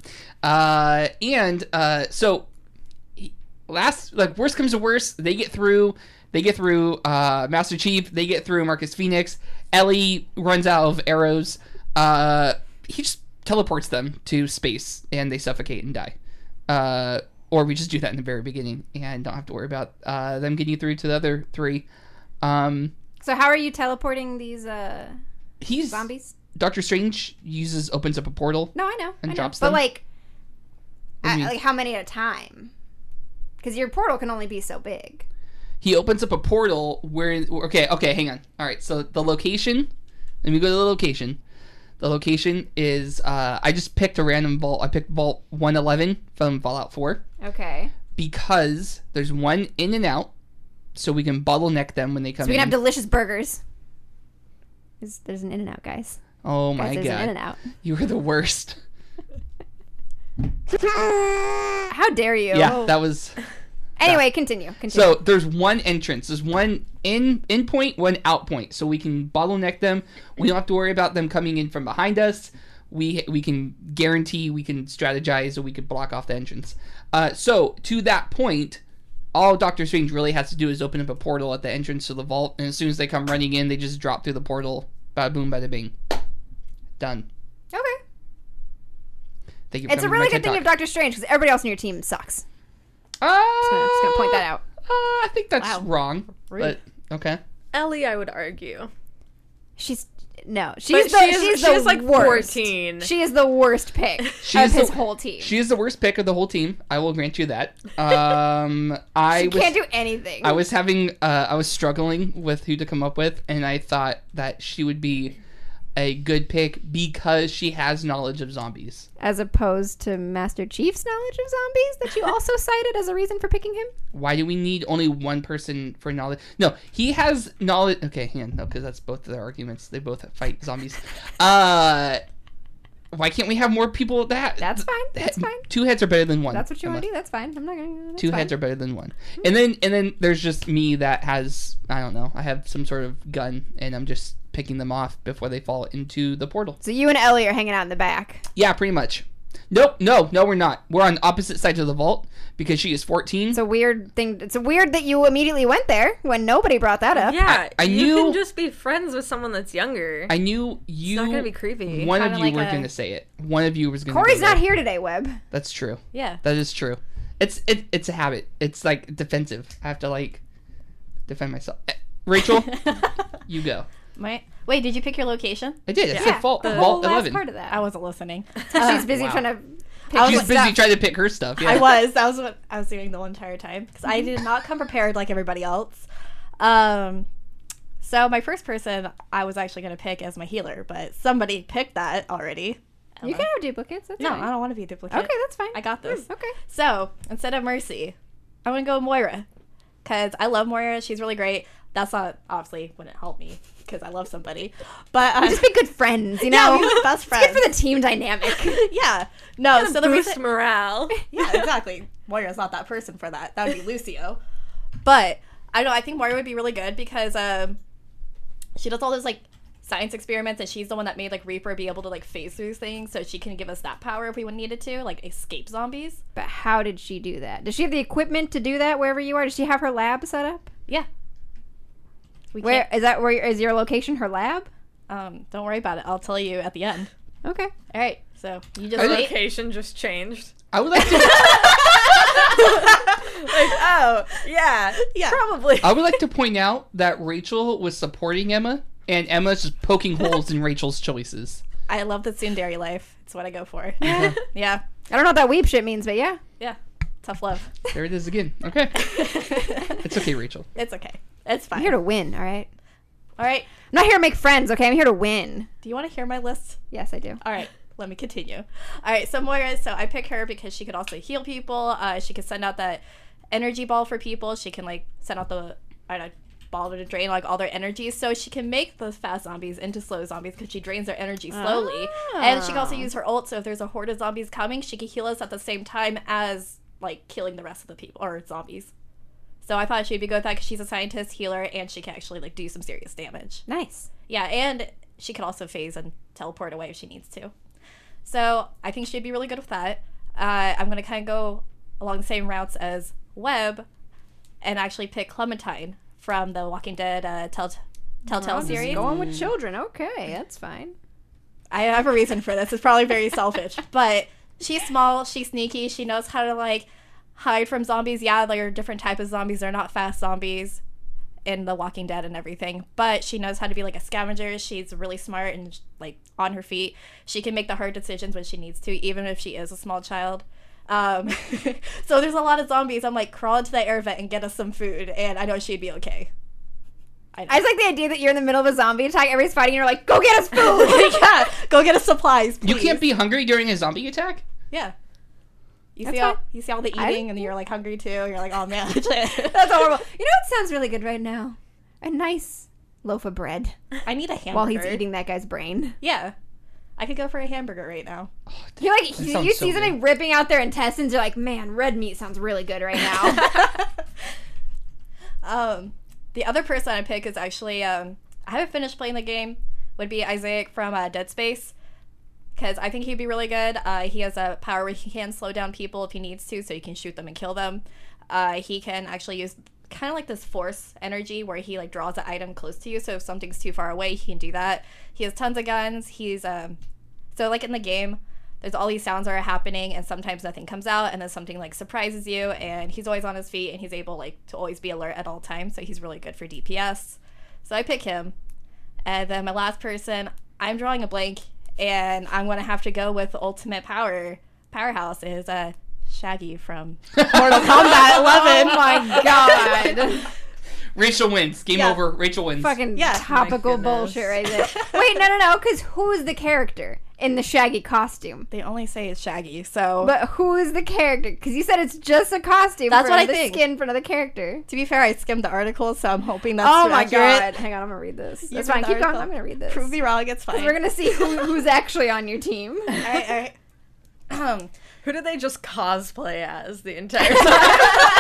Speaker 2: So worst comes to worst, they get through Master Chief, they get through Marcus Phoenix. Ellie runs out of arrows. He just teleports them to space and they suffocate and die. Or we just do that in the very beginning and don't have to worry about them getting through to the other three.
Speaker 4: So how are you teleporting these
Speaker 2: He's
Speaker 4: zombies?
Speaker 2: Doctor Strange opens up a portal.
Speaker 4: No, I know.
Speaker 2: And
Speaker 4: I know.
Speaker 2: drops
Speaker 4: But
Speaker 2: them?
Speaker 4: like,
Speaker 2: What do you mean?
Speaker 4: like how many at a time? Because your portal can only be so big.
Speaker 2: He opens up a portal where okay, hang on. All right, so the location. Let me go to the location. The location is I just picked a random vault. I picked Vault 111 from Fallout 4
Speaker 4: Okay.
Speaker 2: because there's one in and out, so we can bottleneck them when they come
Speaker 4: So we can
Speaker 2: in.
Speaker 4: have delicious burgers. There's an In-N-Out, guys.
Speaker 2: Oh my
Speaker 4: There's an
Speaker 2: god,
Speaker 4: In-N-Out.
Speaker 2: you were the worst.
Speaker 4: How dare you?
Speaker 2: Yeah, that was.
Speaker 4: Anyway, continue.
Speaker 2: So there's one entrance. There's one in point, one out point. So we can bottleneck them. We don't have to worry about them coming in from behind us. We can guarantee we can strategize so we could block off the entrance. So to that point, all Doctor Strange really has to do is open up a portal at the entrance to the vault, and as soon as they come running in, they just drop through the portal. Bada boom, bada bing. Done.
Speaker 4: Okay.
Speaker 2: Thank you for
Speaker 4: It's a
Speaker 2: coming to
Speaker 4: really
Speaker 2: my
Speaker 4: good
Speaker 2: TED
Speaker 4: thing you
Speaker 2: Talk.
Speaker 4: have Doctor Strange because everybody else in your team sucks.
Speaker 2: Just
Speaker 4: gonna point that out.
Speaker 2: I think that's
Speaker 5: Wow.
Speaker 2: wrong.
Speaker 5: Rude.
Speaker 2: But okay.
Speaker 3: Ellie, I would argue.
Speaker 4: She's like
Speaker 3: she is like
Speaker 4: worst.
Speaker 3: 14.
Speaker 4: She is the worst pick
Speaker 2: She
Speaker 4: of
Speaker 2: is
Speaker 4: his
Speaker 2: the-
Speaker 4: whole team.
Speaker 2: She is the worst pick of the whole team. I will grant you that. I
Speaker 4: Can't do anything.
Speaker 2: I was having I was struggling with who to come up with, and I thought that she would be a good pick because she has knowledge of zombies.
Speaker 4: As opposed to Master Chief's knowledge of zombies that you also cited as a reason for picking him.
Speaker 2: Why do we need only one person for knowledge? No, he has knowledge. Okay, hang on, no, because that's both of their arguments. They both fight zombies. Why can't we have more people that?
Speaker 4: That's fine. That's fine.
Speaker 2: Two heads are better than one.
Speaker 4: That's what you
Speaker 2: Emma.
Speaker 4: want to do. That's fine. I'm not gonna.
Speaker 2: Two heads are better than one. And then there's just me that has, I don't know, I have some sort of gun and I'm just picking them off before they fall into the portal.
Speaker 4: So you and Ellie are hanging out in the back.
Speaker 2: Yeah, pretty much. Nope, no, we're not. We're on opposite sides of the vault because she is 14.
Speaker 4: It's a weird thing. It's weird that you immediately went there when nobody brought that up.
Speaker 3: Yeah,
Speaker 2: I
Speaker 3: you
Speaker 2: knew-
Speaker 3: can just be friends with someone that's younger.
Speaker 2: I knew you.
Speaker 3: not gonna be creepy.
Speaker 2: One of
Speaker 5: Kinda
Speaker 2: you
Speaker 5: like
Speaker 2: were
Speaker 5: a-
Speaker 2: going to say it. One of you was going to
Speaker 4: Corey's not here today, Webb.
Speaker 2: That's true.
Speaker 5: Yeah.
Speaker 2: That is true. It's a habit. It's like defensive. I have to like defend myself. Rachel, you go.
Speaker 5: Wait, did you pick your location?
Speaker 2: I did. It
Speaker 3: Yeah.
Speaker 2: said vault
Speaker 4: The whole last
Speaker 2: 11.
Speaker 4: part of that.
Speaker 5: I wasn't listening.
Speaker 4: She's busy
Speaker 2: Wow.
Speaker 4: trying to.
Speaker 2: She's busy trying to pick her stuff. Yeah.
Speaker 5: I was. That was what I was doing the whole entire time because I did not come prepared like everybody else. So my first person I was actually going to pick as my healer, but somebody picked that already.
Speaker 4: You can have duplicates. That's
Speaker 5: No,
Speaker 4: fine.
Speaker 5: I don't want to be a duplicate.
Speaker 4: Okay, that's fine.
Speaker 5: I got this.
Speaker 4: Okay.
Speaker 5: So instead of Mercy, I'm going to go with Moira because I love Moira. She's really great. That's not obviously wouldn't help me because I love somebody, but
Speaker 4: Just be good friends, you
Speaker 5: yeah,
Speaker 4: know?
Speaker 5: we were best
Speaker 4: It's
Speaker 5: friends.
Speaker 4: good for the team dynamic.
Speaker 5: Yeah, no. So the
Speaker 3: Boost
Speaker 5: reason,
Speaker 3: morale.
Speaker 5: yeah, exactly. Moira's not that person for that. That would be Lucio. But I don't know. I think Moira would be really good because she does all those like science experiments, and she's the one that made like Reaper be able to like phase through things, so she can give us that power if we needed to, like escape zombies.
Speaker 4: But how did she do that? Does she have the equipment to do that wherever you are? Does she have her lab set up?
Speaker 5: Yeah. We
Speaker 4: Where is that? Where is your location? Her lab?
Speaker 5: Don't worry about it. I'll tell you at the end.
Speaker 4: Okay.
Speaker 5: All right. So you just
Speaker 2: I
Speaker 5: wait.
Speaker 3: Location just changed.
Speaker 2: I would like to.
Speaker 3: Like, oh, yeah.
Speaker 5: Yeah.
Speaker 3: Probably.
Speaker 2: I would like to point out that Rachel was supporting Emma, and Emma's just poking holes in Rachel's choices.
Speaker 5: I love the tsundere life. It's what I go for. Yeah.
Speaker 4: I don't know what that weep shit means, but yeah.
Speaker 5: Yeah. Tough love.
Speaker 2: There it is again. Okay. It's okay, Rachel.
Speaker 5: It's okay. It's fine.
Speaker 4: I'm here to win, all right?
Speaker 5: All right.
Speaker 4: I'm not here to make friends, okay? I'm here to win.
Speaker 5: Do you want to hear my list?
Speaker 4: Yes, I do.
Speaker 5: All right, let me continue. All right, so Moira, so I pick her because she could also heal people. She could send out that energy ball for people. She can like send out the ball to drain like all their energy, so she can make those fast zombies into slow zombies because she drains their energy slowly. And she can also use her ult, so if there's a horde of zombies coming, she can heal us at the same time as like killing the rest of the people or zombies. So I thought she'd be good with that because she's a scientist, healer, and she can actually like do some serious damage.
Speaker 4: Nice.
Speaker 5: Yeah, and she can also phase and teleport away if she needs to. So I think she'd be really good with that. I'm going to kind of go along the same routes as Webb and actually pick Clementine from the Walking Dead Telltale series.
Speaker 4: Going with children. Okay, that's fine.
Speaker 5: I have a reason for this. It's probably very selfish, but she's small, she's sneaky, she knows how to like hide from zombies. Yeah, there are different types of zombies. They're not fast zombies in The Walking Dead and everything, but she knows how to be like a scavenger. She's really smart and like on her feet. She can make the hard decisions when she needs to, even if she is a small child. So there's a lot of zombies. I'm like, crawl into the air vent and get us some food, and I know she'd be okay.
Speaker 4: I just like the idea that you're in the middle of a zombie attack, everybody's fighting, and you're like, go get us food!
Speaker 5: Yeah, go get us supplies, please.
Speaker 2: You can't be hungry during a zombie attack?
Speaker 5: Yeah. You
Speaker 4: That's
Speaker 5: see all the eating, and then you're like hungry too. You're like, oh man.
Speaker 4: That's horrible. You know what sounds really good right now? A nice loaf of bread
Speaker 5: I need a hamburger.
Speaker 4: while he's eating that guy's brain.
Speaker 5: Yeah. I could go for a hamburger right now.
Speaker 4: You're like,
Speaker 2: That
Speaker 4: you
Speaker 2: sounds so
Speaker 4: see something
Speaker 2: good.
Speaker 4: ripping out their intestines, you're like, man, red meat sounds really good right now.
Speaker 5: The other person I pick is actually, I haven't finished playing the game, would be Isaac from Dead Space. Because I think he'd be really good. He has a power where he can slow down people if he needs to, so he can shoot them and kill them. He can actually use kind of like this force energy where he like draws an item close to you, so if something's too far away, he can do that. He has tons of guns. He's so like in the game, there's all these sounds that are happening, and sometimes nothing comes out, and then something like surprises you, and he's always on his feet, and he's able like to always be alert at all times, so he's really good for DPS. So I pick him. And then my last person, I'm drawing a blank, and I'm gonna have to go with the ultimate powerhouse is Shaggy from Mortal Kombat 11.
Speaker 4: Oh my god.
Speaker 2: Rachel wins. Game
Speaker 5: Yeah.
Speaker 2: over. Rachel wins.
Speaker 4: Fucking
Speaker 5: Yeah.
Speaker 4: topical
Speaker 3: My goodness.
Speaker 4: bullshit right there. Wait, no, because who's the character in the Shaggy costume?
Speaker 5: They only say it's Shaggy, so
Speaker 4: But who is the character? Because you said it's just a costume.
Speaker 5: That's
Speaker 4: for
Speaker 5: what I
Speaker 4: the
Speaker 5: think.
Speaker 4: skin for another character.
Speaker 5: to be fair, I skimmed the article, so I'm hoping that's
Speaker 4: Oh my
Speaker 5: accurate.
Speaker 4: god. Hang on, I'm gonna read this.
Speaker 5: You
Speaker 4: That's
Speaker 5: read
Speaker 4: fine.
Speaker 5: the
Speaker 4: Keep going.
Speaker 5: article?
Speaker 4: I'm gonna read this.
Speaker 5: Prove me wrong, it's fine.
Speaker 4: We're gonna see who's actually on your team.
Speaker 5: All right.
Speaker 3: Who did they just cosplay as the entire time?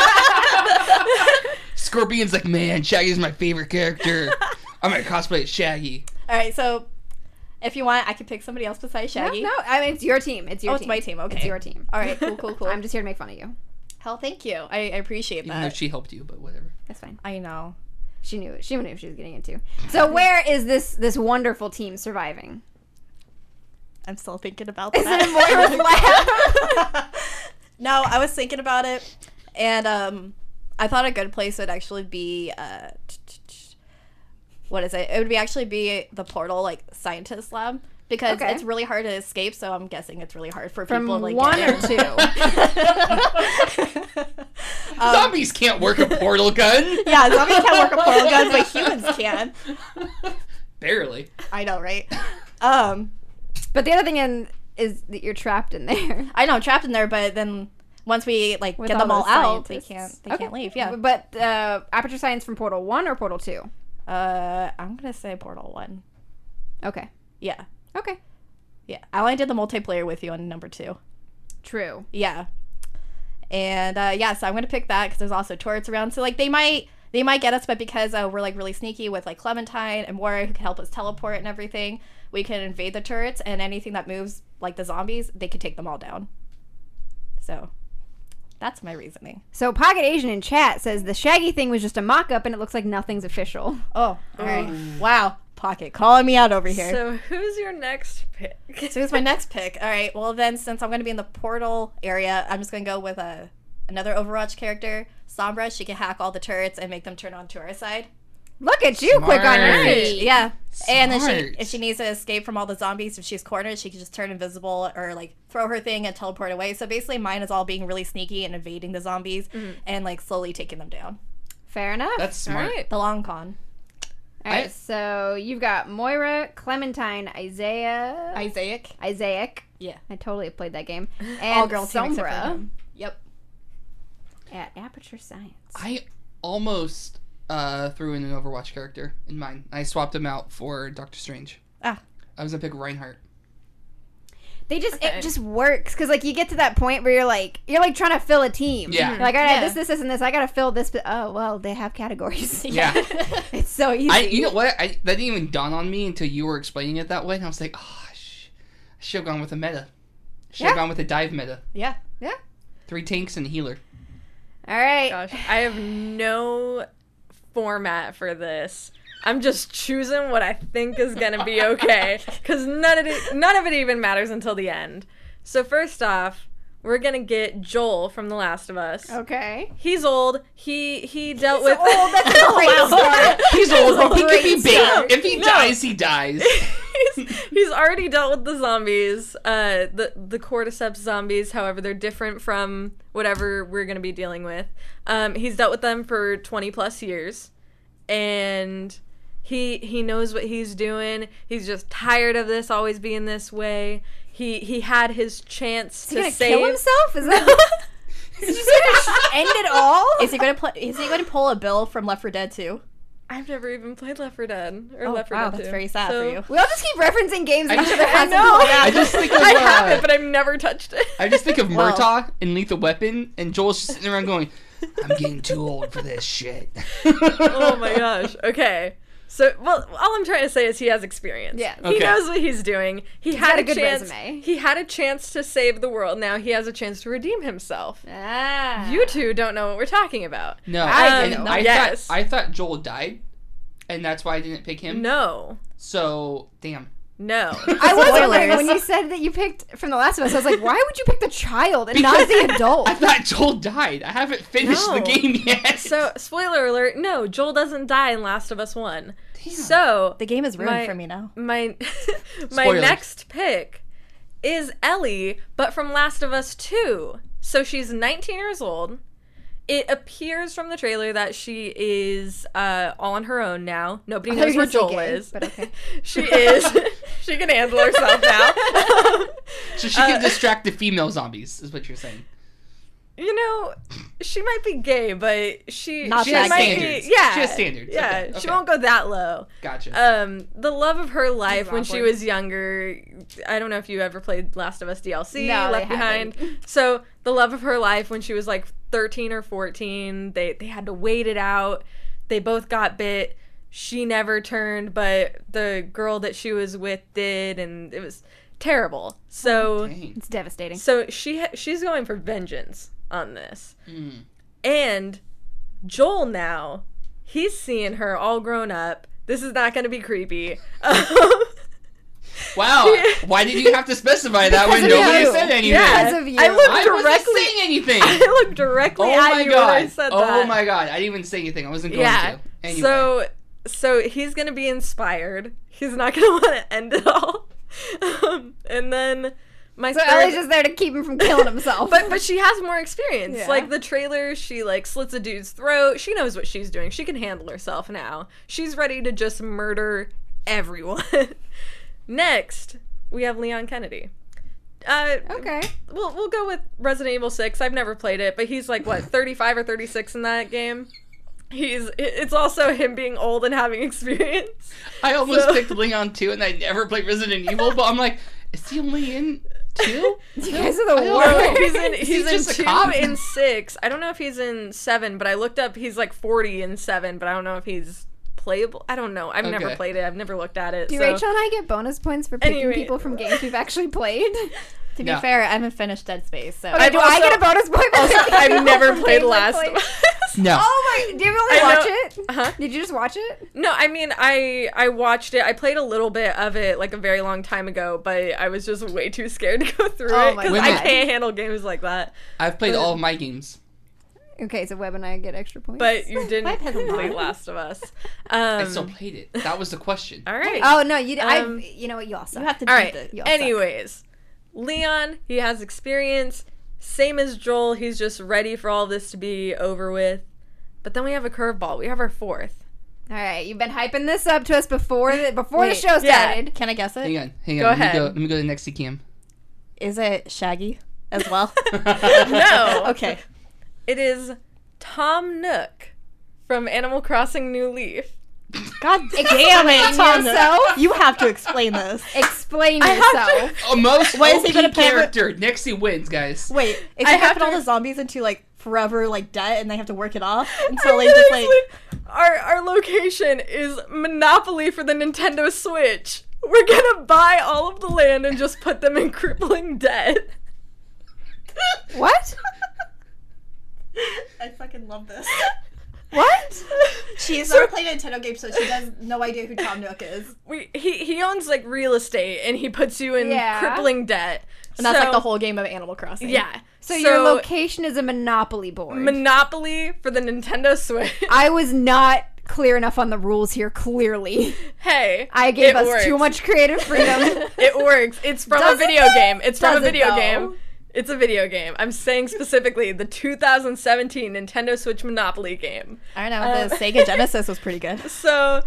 Speaker 2: Scorpion's like, man, Shaggy's my favorite character. I'm gonna cosplay as Shaggy.
Speaker 5: All right, so if you want, I can pick somebody else besides Shaggy.
Speaker 4: No, I mean it's your team. It's your
Speaker 5: Oh,
Speaker 4: team.
Speaker 5: it's my team, okay.
Speaker 4: It's your team.
Speaker 5: All right, cool.
Speaker 4: I'm just here to make fun of you.
Speaker 5: Hell, thank you. I appreciate
Speaker 2: Even though
Speaker 5: that.
Speaker 2: she helped you, but whatever.
Speaker 4: That's fine.
Speaker 5: I know.
Speaker 4: She knew it. She knew what she was getting into. So where is this wonderful team surviving?
Speaker 5: I'm still thinking about
Speaker 4: Is
Speaker 5: that.
Speaker 4: it in Moira's lab?
Speaker 5: No, I was thinking about it, and I thought a good place would actually be what is it? It would be actually be the Portal like scientist lab, because
Speaker 4: Okay.
Speaker 5: it's really hard to escape. So I'm guessing it's really hard for
Speaker 4: From
Speaker 5: people to like
Speaker 4: 1
Speaker 5: get
Speaker 4: or 2?
Speaker 2: Zombies can't work a portal gun.
Speaker 5: Yeah, zombies can't work a portal gun, but humans can.
Speaker 2: Barely.
Speaker 5: I know, right?
Speaker 4: But the other thing is that you're trapped in there.
Speaker 5: I know, trapped in there, but then once we like
Speaker 4: With
Speaker 5: get them all
Speaker 4: those
Speaker 5: out, they
Speaker 4: scientists.
Speaker 5: can't leave. Yeah.
Speaker 4: But Aperture Science from Portal 1 or Portal 2?
Speaker 5: I'm gonna say Portal 1.
Speaker 4: Okay.
Speaker 5: Yeah.
Speaker 4: Okay.
Speaker 5: Yeah. I only did the multiplayer with you on number 2.
Speaker 4: True.
Speaker 5: Yeah. And yeah, so I'm gonna pick that because there's also turrets around. So like they might get us, but because we're like really sneaky with like Clementine and Moira who can help us teleport and everything, we can invade the turrets, and anything that moves like the zombies, they could take them all down. So that's my reasoning.
Speaker 4: So Pocket Asian in chat says the Shaggy thing was just a mock-up and it looks like nothing's official.
Speaker 5: Oh, all right. Wow, Pocket calling me out over here.
Speaker 3: So who's your next pick?
Speaker 5: So here's my next pick. All right. Well, then, since I'm going to be in the portal area, I'm just going to go with another Overwatch character, Sombra. She can hack all the turrets and make them turn on to our side.
Speaker 4: Look at you, quick on your
Speaker 2: Smart.
Speaker 4: feet.
Speaker 5: Yeah. And then
Speaker 2: Smart.
Speaker 5: if she needs to escape from all the zombies, if she's cornered, she can just turn invisible or like throw her thing and teleport away. So basically, mine is all being really sneaky and evading the zombies and like slowly taking them down.
Speaker 4: Fair enough.
Speaker 2: That's smart.
Speaker 3: Alright.
Speaker 5: The long con.
Speaker 4: All right,
Speaker 2: I-
Speaker 4: so you've got Moira, Clementine, Isaac.
Speaker 5: Yeah.
Speaker 4: I totally played that game.
Speaker 5: All
Speaker 4: And
Speaker 5: girl team except for
Speaker 4: Sombra
Speaker 5: him. Yep.
Speaker 4: at Aperture Science.
Speaker 2: I almost threw in an Overwatch character in mine. I swapped him out for Doctor Strange.
Speaker 5: Ah.
Speaker 2: I was gonna pick Reinhardt.
Speaker 4: It
Speaker 3: Okay.
Speaker 4: just works because like you get to that point where you're like trying to fill a team.
Speaker 2: Yeah.
Speaker 4: You're like, all right,
Speaker 5: Yeah.
Speaker 4: this, and this. I gotta fill this. But oh well, they have categories.
Speaker 2: Yeah.
Speaker 4: It's so easy.
Speaker 2: You know what? That didn't even dawn on me until you were explaining it that way, and I was like, oh, I should have gone with a meta. Should have
Speaker 4: Yeah.
Speaker 2: gone with a dive meta.
Speaker 5: Yeah.
Speaker 2: 3 tanks and a healer.
Speaker 4: All right.
Speaker 3: Gosh, I have no format for this. I'm just choosing what I think is gonna be okay, because none of it even matters until the end. So first off, we're gonna get Joel from The Last of Us.
Speaker 4: Okay.
Speaker 3: He's old. He dealt with.
Speaker 4: Oh, that's a great start.
Speaker 2: He's old. He can be
Speaker 4: Great
Speaker 2: bait.
Speaker 4: start.
Speaker 2: If he dies, he dies.
Speaker 3: he's already dealt with the zombies, the cordyceps zombies. However, they're different from whatever we're gonna be dealing with. He's dealt with them for 20 plus years, and he knows what he's doing. He's just tired of this always being this way. He had his chance
Speaker 4: Is he
Speaker 3: to
Speaker 4: gonna
Speaker 3: save
Speaker 4: kill himself? Is that? Is he gonna end it all?
Speaker 5: Is he going to pull a Bill from Left 4 Dead 2?
Speaker 3: I've never even played Left 4 Dead or
Speaker 5: Oh,
Speaker 3: Left 4
Speaker 5: wow,
Speaker 3: Dead 2.
Speaker 5: that's very sad for you.
Speaker 4: We all just keep referencing games that
Speaker 2: I
Speaker 4: each other
Speaker 2: know.
Speaker 4: hasn't
Speaker 3: I know.
Speaker 4: played out.
Speaker 2: I just think of
Speaker 3: I have it, but I've never touched it.
Speaker 2: I just think of
Speaker 5: Well-
Speaker 2: Murtaugh in Lethal Weapon, and Joel's just sitting around going, I'm getting too old for this shit.
Speaker 3: Oh my gosh. Okay. So, well, all I'm trying to say is he has experience.
Speaker 4: Yeah.
Speaker 3: He
Speaker 2: Okay.
Speaker 3: knows what he's doing. He
Speaker 4: got
Speaker 3: had
Speaker 4: a good
Speaker 3: chance.
Speaker 4: resume.
Speaker 3: He had a chance to save the world. Now he has a chance to redeem himself.
Speaker 4: Ah.
Speaker 3: You two don't know what we're talking about.
Speaker 2: No,
Speaker 4: I
Speaker 2: and
Speaker 4: do.
Speaker 3: Yes.
Speaker 2: I thought Joel died, and that's why I didn't pick him.
Speaker 3: No.
Speaker 2: So, damn.
Speaker 3: No.
Speaker 4: I was wondering
Speaker 5: Spoilers.
Speaker 4: when you said that you picked from The Last of Us. I was like, why would you pick the child and not the adult?
Speaker 2: I thought Joel died. I haven't finished the
Speaker 3: No.
Speaker 2: game yet.
Speaker 3: So, spoiler alert, no, Joel doesn't die in Last of Us 1.
Speaker 2: Damn.
Speaker 3: So,
Speaker 5: The game is ruined
Speaker 3: My-
Speaker 5: for me now.
Speaker 3: my
Speaker 2: Spoilers.
Speaker 3: next pick is Ellie, but from Last of Us 2. So she's 19 years old. It appears from the trailer that she is all on her own now. Nobody
Speaker 4: I thought
Speaker 3: knows
Speaker 4: you
Speaker 3: where
Speaker 4: were gonna say
Speaker 3: Joel
Speaker 4: gay,
Speaker 3: is.
Speaker 4: but okay.
Speaker 3: She is. She can handle herself now.
Speaker 2: So she can distract the female zombies, is what you're saying.
Speaker 3: You know, she might be gay, but she
Speaker 5: Not
Speaker 3: she
Speaker 5: that
Speaker 3: might
Speaker 2: standards.
Speaker 3: be. Yeah,
Speaker 2: She has standards.
Speaker 3: Yeah,
Speaker 2: Okay,
Speaker 3: she
Speaker 2: okay.
Speaker 3: won't go that low.
Speaker 2: Gotcha.
Speaker 3: The love of her life when she
Speaker 4: awkward.
Speaker 3: was younger. I don't know if you ever played Last of Us DLC,
Speaker 4: No, I
Speaker 3: Left Behind. So the love of her life when she was like 13 or 14, they had to wait it out. They both got bit. She never turned, but the girl that she was with did, and it was terrible. So
Speaker 2: Dang.
Speaker 4: It's devastating.
Speaker 3: so she's going for vengeance on this.
Speaker 2: Mm.
Speaker 3: And Joel now, he's seeing her all grown up. This is not going to be creepy.
Speaker 2: Wow. Why did you have to specify that when
Speaker 4: Because of
Speaker 2: nobody
Speaker 4: you.
Speaker 2: said anything?
Speaker 3: Yeah.
Speaker 4: Because of you.
Speaker 3: I looked
Speaker 2: I wasn't
Speaker 3: directly.
Speaker 2: saying anything.
Speaker 3: I looked directly
Speaker 2: Oh
Speaker 3: at
Speaker 2: my
Speaker 3: you when I
Speaker 2: god.
Speaker 3: said
Speaker 2: Oh
Speaker 3: that.
Speaker 2: my god. I didn't even say anything. I wasn't going
Speaker 3: Yeah.
Speaker 2: to. Anyway.
Speaker 3: So he's gonna be inspired. He's not gonna want to end it all. And then my
Speaker 4: So
Speaker 3: third...
Speaker 4: Ellie's just there to keep him from killing himself.
Speaker 3: But she has more experience.
Speaker 4: Yeah.
Speaker 3: Like the trailer, she like slits a dude's throat. She knows what she's doing. She can handle herself now. She's ready to just murder everyone. Next, we have Leon Kennedy.
Speaker 4: Okay.
Speaker 3: We'll go with Resident Evil 6. I've never played it, but he's like what, 35 or 36 in that game. It's also him being old and having experience.
Speaker 2: I almost picked Leon 2 and I never played Resident Evil, but I'm like, is he only in 2?
Speaker 4: You guys are the
Speaker 2: I don't
Speaker 4: worst.
Speaker 2: know.
Speaker 3: He's
Speaker 2: just a
Speaker 3: in 2
Speaker 2: cop?
Speaker 3: and 6. I don't know if he's in 7, but I looked up, he's like 40 in 7, but I don't know if he's playable. I don't know. I've never
Speaker 2: Okay.
Speaker 3: played it. I've never looked at it.
Speaker 4: Do
Speaker 3: so.
Speaker 4: Rachel and I get bonus points for picking
Speaker 3: Anyway.
Speaker 4: people from games we've actually played?
Speaker 5: To be
Speaker 2: No.
Speaker 5: fair, I haven't finished Dead Space, so
Speaker 4: Okay, do I
Speaker 3: also-
Speaker 4: get a bonus point for picking
Speaker 3: I've
Speaker 4: people
Speaker 3: never
Speaker 4: from
Speaker 3: played
Speaker 4: games I've
Speaker 3: Last
Speaker 4: played?
Speaker 3: of Us.
Speaker 2: No.
Speaker 4: Oh my! Did you only
Speaker 3: I
Speaker 4: watch
Speaker 3: know-
Speaker 4: it?
Speaker 3: Uh-huh.
Speaker 4: Did you just watch it?
Speaker 3: No, I mean, I watched it. I played a little bit of it like a very long time ago, but I was just way too scared to go through
Speaker 4: Oh
Speaker 3: it
Speaker 4: my
Speaker 3: because
Speaker 2: God.
Speaker 3: I can't handle games like that.
Speaker 2: I've played all of my games.
Speaker 4: Okay, so Webb and I get extra points.
Speaker 3: But you didn't
Speaker 5: I've had a
Speaker 3: play
Speaker 5: lot.
Speaker 3: Last of Us.
Speaker 2: I still played it. That was the question.
Speaker 3: All right.
Speaker 4: Oh no, you.
Speaker 3: Um,
Speaker 4: You know what? You also.
Speaker 5: you have to
Speaker 3: All
Speaker 5: do
Speaker 3: right.
Speaker 5: the.
Speaker 4: You all suck.
Speaker 3: Anyways, Leon, he has experience. Same as Joel. He's just ready for all this to be over with. But then we have a curveball. We have our fourth.
Speaker 4: All right, you've been hyping this up to us before the
Speaker 5: Wait,
Speaker 4: show
Speaker 3: yeah.
Speaker 4: started.
Speaker 5: Can I guess it?
Speaker 2: Hang on.
Speaker 3: Go ahead.
Speaker 2: Let me go to next cam.
Speaker 5: Is it Shaggy as well?
Speaker 3: No.
Speaker 5: Okay.
Speaker 3: It is Tom Nook from Animal Crossing New Leaf.
Speaker 5: God damn it, Tom.
Speaker 4: yourself.
Speaker 5: You have to explain this.
Speaker 4: Explain
Speaker 3: I have
Speaker 4: yourself.
Speaker 2: Oh, most
Speaker 5: What is he
Speaker 2: OP
Speaker 5: gonna play with-
Speaker 2: character. Nexie wins, guys.
Speaker 5: Wait, is
Speaker 3: I
Speaker 5: he gonna
Speaker 3: have
Speaker 5: put all
Speaker 3: to-
Speaker 5: the zombies into like forever like debt and they have to work it off until they just like
Speaker 3: Our location is Monopoly for the Nintendo Switch. We're gonna buy all of the land and just put them in crippling debt.
Speaker 4: What?
Speaker 5: I fucking love this.
Speaker 4: What?
Speaker 5: She's never played a Nintendo game, so she has no idea who Tom Nook is.
Speaker 3: He owns like real estate and he puts you in
Speaker 4: Yeah.
Speaker 3: crippling debt.
Speaker 5: And that's like
Speaker 3: So-
Speaker 5: the whole game of Animal Crossing.
Speaker 3: Yeah.
Speaker 4: So your location is a Monopoly board.
Speaker 3: Monopoly for the Nintendo Switch.
Speaker 4: I was not clear enough on the rules here. Clearly,
Speaker 3: Hey,
Speaker 4: I gave
Speaker 3: it
Speaker 4: us
Speaker 3: works.
Speaker 4: too much creative freedom.
Speaker 3: It works. It's from
Speaker 4: Does
Speaker 3: a
Speaker 4: it
Speaker 3: video
Speaker 4: though?
Speaker 3: game. It's from a
Speaker 4: Does it
Speaker 3: video
Speaker 4: though?
Speaker 3: game. It's a video game. I'm saying specifically the 2017 Nintendo Switch Monopoly game.
Speaker 5: I don't know. The Sega Genesis was pretty good.
Speaker 3: So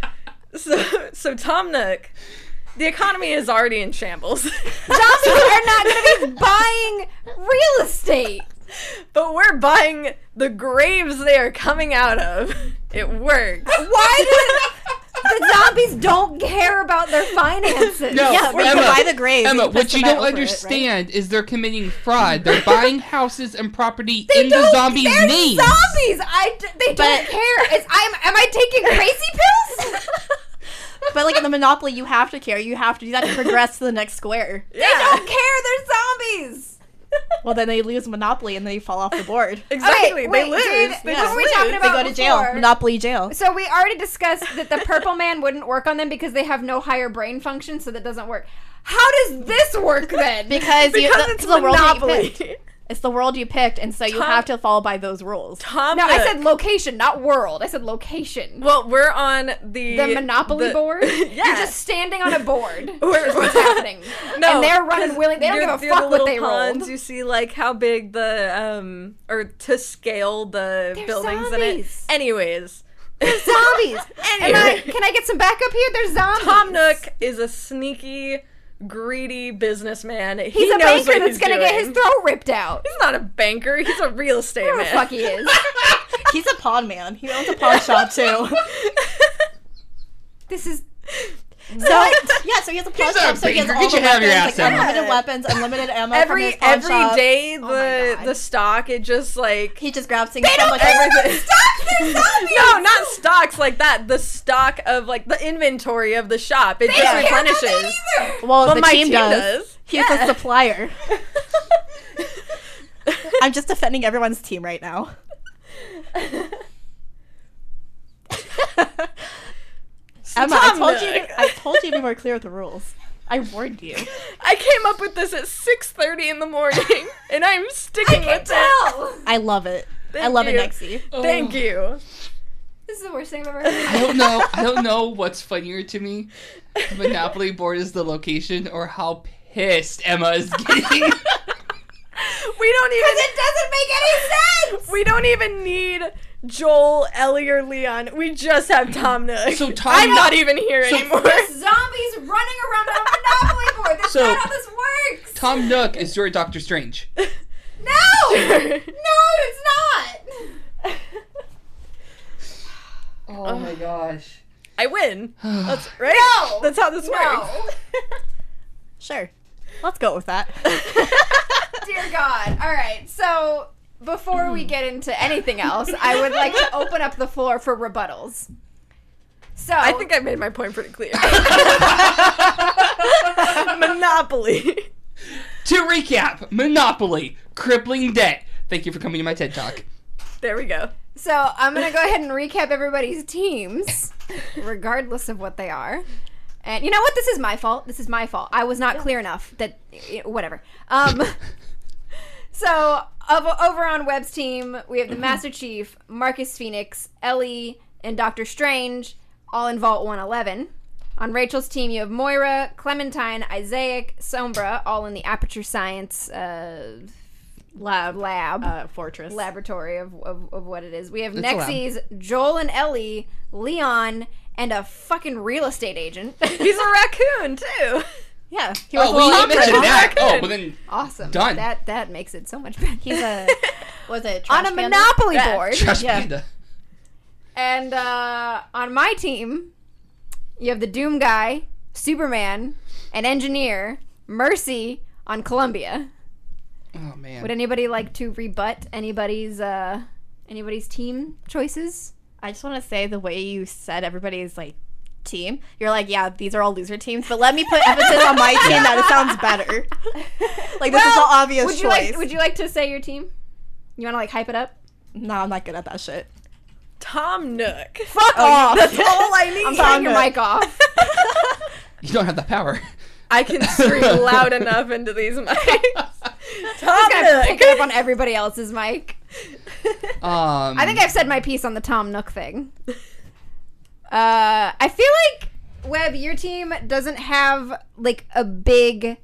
Speaker 3: Tom Nook, the economy is already in shambles.
Speaker 4: Zombies are not going to be buying real estate.
Speaker 3: But we're buying the graves they are coming out of. It works.
Speaker 4: Why do the zombies don't care about their finances?
Speaker 2: No,
Speaker 5: Yeah, but you
Speaker 2: Emma,
Speaker 5: can buy the grave.
Speaker 2: Emma,
Speaker 5: and
Speaker 2: what
Speaker 5: put
Speaker 2: you
Speaker 5: cement
Speaker 2: don't
Speaker 5: over it, right?
Speaker 2: understand is they're committing fraud. They're buying houses and property in the
Speaker 4: Don't-
Speaker 2: zombies'
Speaker 4: they're
Speaker 2: names.
Speaker 4: Zombies. They don't
Speaker 5: But-
Speaker 4: care. Am I taking crazy pills?
Speaker 5: But like in the Monopoly, you have to care. You have to do that to progress to the next square.
Speaker 3: Yeah.
Speaker 4: They don't care. They're zombies.
Speaker 5: Well, then they lose Monopoly and they fall off the board.
Speaker 3: Exactly.
Speaker 4: wait,
Speaker 3: they lose.
Speaker 4: did-
Speaker 3: They
Speaker 4: what
Speaker 3: just
Speaker 4: were we
Speaker 3: lose.
Speaker 4: talking
Speaker 5: They
Speaker 4: about
Speaker 5: go to jail.
Speaker 4: before?
Speaker 5: Monopoly jail.
Speaker 4: So we already discussed that the purple man wouldn't work on them because they have no higher brain function, so that doesn't work. How does this work then?
Speaker 5: Because
Speaker 3: It's
Speaker 5: the world that you
Speaker 3: Monopoly.
Speaker 5: picked. It's the world you picked, and so you
Speaker 3: Tom-
Speaker 5: have to follow by those rules.
Speaker 3: Tom
Speaker 4: No,
Speaker 3: Nook.
Speaker 4: I said location, not world. I said location.
Speaker 3: Well, we're on the
Speaker 4: The Monopoly board?
Speaker 3: Yeah.
Speaker 4: You're just standing on a board.
Speaker 3: We're-
Speaker 4: That's what's happening.
Speaker 3: No,
Speaker 4: and they're running
Speaker 3: 'cause
Speaker 4: willing. They don't
Speaker 3: you're-
Speaker 4: give a
Speaker 3: you're
Speaker 4: fuck
Speaker 3: the
Speaker 4: what
Speaker 3: little
Speaker 4: they
Speaker 3: ponds,
Speaker 4: rolled.
Speaker 3: You see, like how big the or to scale the
Speaker 4: They're
Speaker 3: buildings
Speaker 4: zombies.
Speaker 3: in it. Anyways,
Speaker 4: Zombies.
Speaker 3: Anyway.
Speaker 4: Can I get some backup here? They're zombies.
Speaker 3: Tom Nook is a sneaky, greedy businessman.
Speaker 4: He's
Speaker 3: he
Speaker 4: a
Speaker 3: knows
Speaker 4: banker
Speaker 3: what
Speaker 4: that's
Speaker 3: he's
Speaker 4: gonna get his
Speaker 3: doing.
Speaker 4: throat ripped out.
Speaker 3: He's not a banker. He's a real estate
Speaker 4: Who the
Speaker 3: man.
Speaker 4: fuck he is.
Speaker 5: He's a pawn man. He owns a pawn shop too.
Speaker 4: This is
Speaker 5: So yeah, so he has a pawn
Speaker 2: He's not
Speaker 5: shop.
Speaker 2: a
Speaker 5: So he has
Speaker 2: banker.
Speaker 5: all
Speaker 2: Get
Speaker 5: the
Speaker 2: your head out of your
Speaker 5: weapons,
Speaker 2: ass,
Speaker 5: like
Speaker 2: Emma.
Speaker 5: unlimited weapons, unlimited ammo from his pawn
Speaker 3: every
Speaker 5: shop.
Speaker 3: day
Speaker 4: my
Speaker 3: the
Speaker 4: God.
Speaker 3: the stock it just like
Speaker 5: He just grabs things
Speaker 4: They
Speaker 5: from
Speaker 4: don't
Speaker 5: like
Speaker 4: care about
Speaker 3: everything.
Speaker 4: stocks. They're zombies.
Speaker 3: No, not stocks like that. The stock of like the inventory of the shop. It
Speaker 4: They
Speaker 3: just
Speaker 4: don't care about
Speaker 3: replenishes.
Speaker 4: that either.
Speaker 5: Well,
Speaker 3: But
Speaker 5: the
Speaker 3: my
Speaker 5: team
Speaker 3: team
Speaker 5: does.
Speaker 3: does.
Speaker 5: He's
Speaker 3: Yeah.
Speaker 5: the supplier. I'm just defending everyone's team right now. Emma,
Speaker 3: Tom
Speaker 5: I
Speaker 3: Nook.
Speaker 5: told you to be more clear with the rules. I warned you.
Speaker 3: I came up with this at 6:30 in the morning, and I'm sticking with it.
Speaker 5: I love it. I
Speaker 3: Thank
Speaker 5: love
Speaker 3: you.
Speaker 5: it, Nexie.
Speaker 3: Thank you.
Speaker 4: This is the worst thing I've ever heard.
Speaker 2: I don't know what's funnier to me. The Monopoly board is the location, or how pissed Emma is getting.
Speaker 3: We don't even.
Speaker 4: It doesn't make any sense.
Speaker 3: We don't even need Joel, Ellie, or Leon. We just have Tom Nook.
Speaker 2: So Tom
Speaker 3: I'm
Speaker 2: Nook-
Speaker 3: not even here anymore.
Speaker 4: Zombies running around on a Monopoly board. That's
Speaker 2: So-
Speaker 4: not how this works.
Speaker 2: Tom Nook is your Doctor Strange.
Speaker 4: No, no, it's not.
Speaker 2: Oh my gosh.
Speaker 3: I win. That's right.
Speaker 4: No.
Speaker 3: That's how this works.
Speaker 4: No.
Speaker 5: Sure. Let's go with that.
Speaker 4: Dear God. All right. So before we get into anything else, I would like to open up the floor for rebuttals. So
Speaker 3: I think I made my point pretty clear. Monopoly.
Speaker 2: To recap, Monopoly, crippling debt. Thank you for coming to my TED Talk.
Speaker 3: There we go.
Speaker 4: So I'm gonna go ahead and recap everybody's teams, regardless of what they are. And you know what? This is my fault. This is my fault. I was not clear enough. That whatever. So over on Webb's team, we have the Master Chief, Marcus Phoenix, Ellie, and Doctor Strange, all in Vault 111. On Rachel's team, you have Moira, Clementine, Isaac, Sombra, all in the Aperture Science lab.
Speaker 5: Fortress.
Speaker 4: Laboratory of what it is. We have
Speaker 2: It's a lab.
Speaker 4: Nexi's, Joel and Ellie, Leon, and a fucking real estate agent.
Speaker 3: He's a raccoon too.
Speaker 5: Yeah. He was
Speaker 2: Oh,
Speaker 5: a little
Speaker 2: we mentioned
Speaker 5: intern.
Speaker 2: that.
Speaker 3: raccoon.
Speaker 2: Oh, but then
Speaker 4: Awesome.
Speaker 2: Done.
Speaker 4: That makes it so much better.
Speaker 5: He's a, was it
Speaker 4: on
Speaker 5: Trash
Speaker 4: a
Speaker 5: Panda?
Speaker 4: Monopoly
Speaker 3: Yeah.
Speaker 4: board.
Speaker 2: Trash
Speaker 5: Yeah.
Speaker 2: Panda.
Speaker 4: And on my team, you have the Doom guy, Superman, an engineer, Mercy on Columbia.
Speaker 2: Oh man.
Speaker 4: Would anybody like to rebut anybody's team choices?
Speaker 5: I just want to say the way you said everybody's like team, you're like, yeah, these are all loser teams, but let me put emphasis on my team that it sounds better. Like this is the obvious
Speaker 4: would you
Speaker 5: choice.
Speaker 4: would you like to say your team? You want to like hype it up?
Speaker 5: No, I'm not good at that shit.
Speaker 3: Tom Nook.
Speaker 4: Fuck off!
Speaker 3: That's all I need.
Speaker 4: I'm turning your mic off.
Speaker 2: You don't have the power.
Speaker 3: I can scream loud enough into these mics. Tom
Speaker 4: I'm gonna pick
Speaker 3: Nook.
Speaker 4: it up on everybody else's mic. I think I've said my piece on the Tom Nook thing. I feel like, Webb, your team doesn't have like a big,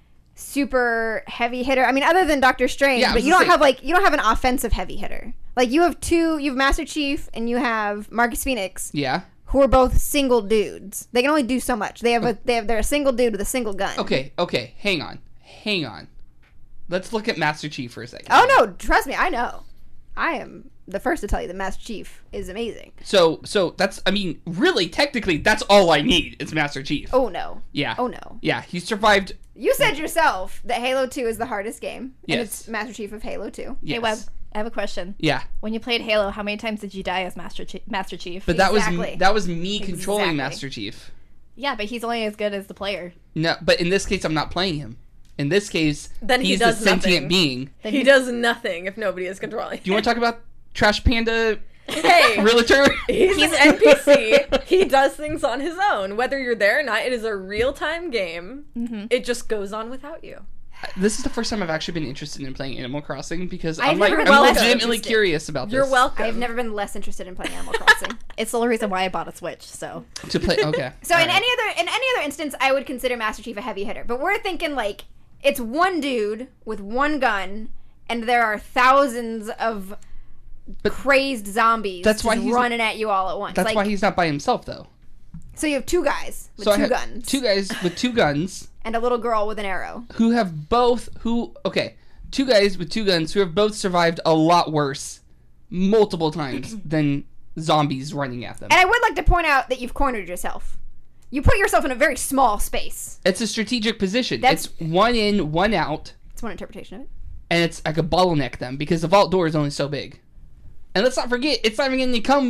Speaker 4: super heavy hitter. I mean, other than Doctor Strange,
Speaker 2: Yeah, I
Speaker 4: but
Speaker 2: was
Speaker 4: you
Speaker 2: gonna
Speaker 4: don't
Speaker 2: say-
Speaker 4: have an offensive heavy hitter. Like you have Master Chief and you have Marcus Phoenix,
Speaker 2: Yeah.
Speaker 4: who are both single dudes. They can only do so much. They're a single dude with a single gun.
Speaker 2: Okay. Hang on. Let's look at Master Chief for a second.
Speaker 4: Oh no, trust me, I know. I am the first to tell you that Master Chief is amazing.
Speaker 2: So that's, I mean, really, technically, that's all I need is Master Chief.
Speaker 4: Oh no.
Speaker 2: Yeah.
Speaker 4: Oh no.
Speaker 2: Yeah, he survived.
Speaker 4: You said yourself that Halo 2 is the hardest game. And
Speaker 2: Yes.
Speaker 4: it's Master Chief of Halo 2.
Speaker 2: Yes.
Speaker 5: Hey, Webb, I have a question.
Speaker 2: Yeah,
Speaker 5: When you played Halo, how many times did you die as Master Chief?
Speaker 2: but that
Speaker 4: Exactly.
Speaker 2: was me controlling
Speaker 4: Exactly.
Speaker 2: Master Chief.
Speaker 5: Yeah, but he's only as good as the player.
Speaker 2: No, but in this case, I'm not playing him. In this case,
Speaker 3: Then he
Speaker 2: he's
Speaker 3: does
Speaker 2: the sentient
Speaker 3: nothing.
Speaker 2: being.
Speaker 3: He does nothing if nobody is controlling.
Speaker 2: Do you want to talk about Trash Panda
Speaker 3: Hey,
Speaker 2: Realtor?
Speaker 3: he's an NPC. He does things on his own. Whether you're there or not, it is a real-time game.
Speaker 5: Mm-hmm.
Speaker 3: It just goes on without you.
Speaker 2: This is the first time I've actually been interested in playing Animal Crossing because
Speaker 4: I've
Speaker 2: I'm like
Speaker 4: never
Speaker 2: I'm
Speaker 4: been less
Speaker 2: legitimately
Speaker 4: interested.
Speaker 2: curious about this.
Speaker 3: You're welcome.
Speaker 4: I've never been less interested in playing Animal Crossing.
Speaker 5: It's the reason why I bought a Switch, so.
Speaker 2: To play. Okay.
Speaker 4: So
Speaker 2: All
Speaker 4: in
Speaker 2: right.
Speaker 4: any other instance, I would consider Master Chief a heavy hitter. But we're thinking like it's one dude with one gun, and there are thousands of crazed zombies
Speaker 2: That's why
Speaker 4: just
Speaker 2: he's-
Speaker 4: running at you all at once.
Speaker 2: That's
Speaker 4: like,
Speaker 2: why he's not by himself though.
Speaker 4: So you have two guys with
Speaker 2: So I
Speaker 4: two
Speaker 2: have
Speaker 4: guns
Speaker 2: two guys with two guns
Speaker 4: and a little girl with an arrow.
Speaker 2: who have both two guys with two guns who have both survived a lot worse multiple times than zombies running at them.
Speaker 4: And I would like to point out that you've cornered yourself. You put yourself in a very small space.
Speaker 2: It's a strategic position.
Speaker 4: That's-
Speaker 2: It's one in, one out,
Speaker 4: That's one interpretation of it.
Speaker 2: and it's like a bottleneck them because the vault door is only so big. And let's not forget, it's not even going to come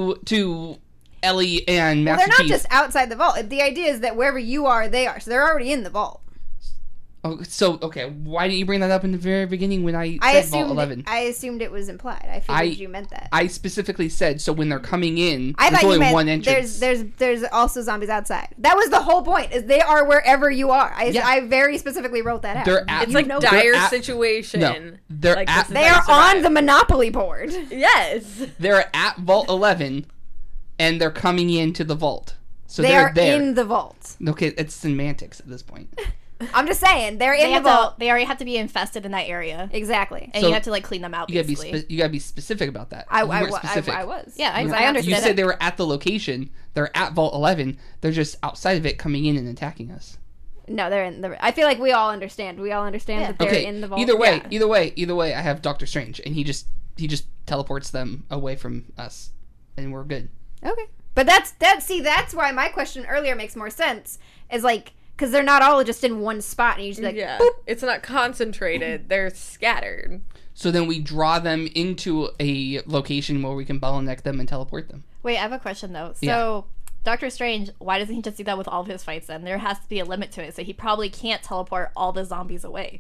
Speaker 2: to Ellie and
Speaker 4: Well,
Speaker 2: Master
Speaker 4: they're not
Speaker 2: Chief.
Speaker 4: just outside the vault. The idea is that wherever you are, they are. So they're already in the vault.
Speaker 2: Oh, so okay, why didn't you bring that up in the very beginning when I
Speaker 4: I
Speaker 2: said Vault
Speaker 4: assumed
Speaker 2: 11?
Speaker 4: I assumed it was implied. I figured you meant that.
Speaker 2: I specifically said so when they're coming in.
Speaker 4: I
Speaker 2: there's
Speaker 4: thought you
Speaker 2: only
Speaker 4: meant
Speaker 2: one entrance.
Speaker 4: there's also zombies outside. That was the whole point. Is they are wherever you are.
Speaker 2: Yeah.
Speaker 4: I very specifically wrote that out.
Speaker 2: They're at-
Speaker 3: It's
Speaker 2: You
Speaker 3: like
Speaker 2: know-
Speaker 3: dire
Speaker 2: they're at-
Speaker 3: situation.
Speaker 2: No, they're
Speaker 3: like,
Speaker 2: at-
Speaker 3: this is
Speaker 4: They
Speaker 3: how you
Speaker 4: are on
Speaker 3: survive.
Speaker 4: the Monopoly board.
Speaker 3: Yes.
Speaker 2: They're at Vault 11 and they're coming into the vault. So
Speaker 4: They
Speaker 2: they're
Speaker 4: are
Speaker 2: there.
Speaker 4: in the vault.
Speaker 2: Okay, it's semantics at this point.
Speaker 4: I'm just saying, they're in the vault.
Speaker 5: They already have to be infested in that area,
Speaker 4: Exactly.
Speaker 5: and
Speaker 2: So
Speaker 5: you have to like clean them out.
Speaker 2: You
Speaker 5: Basically,
Speaker 2: gotta be specific about that.
Speaker 4: I
Speaker 2: You weren't
Speaker 4: was.
Speaker 5: Yeah, I
Speaker 2: You
Speaker 5: understand.
Speaker 2: You said they were at the location. They're at Vault 11. They're just outside of it, coming in and attacking us.
Speaker 4: No, they're in the. I feel like we all understand. We all understand
Speaker 5: Yeah.
Speaker 4: that they're
Speaker 2: Okay.
Speaker 4: in the vault.
Speaker 2: Either way,
Speaker 4: Yeah.
Speaker 2: either way, I have Doctor Strange, and he just teleports them away from us, and we're good.
Speaker 4: Okay. But that's why my question earlier makes more sense. Is like, because they're not all just in one spot, and you just be like,
Speaker 3: Yeah.
Speaker 4: boop.
Speaker 3: It's not concentrated. They're scattered.
Speaker 2: So then we draw them into a location where we can bottleneck them and teleport them.
Speaker 5: Wait, I have a question though. So,
Speaker 2: Yeah.
Speaker 5: Doctor Strange, why doesn't he just do that with all of his fights then? There has to be a limit to it, so he probably can't teleport all the zombies away.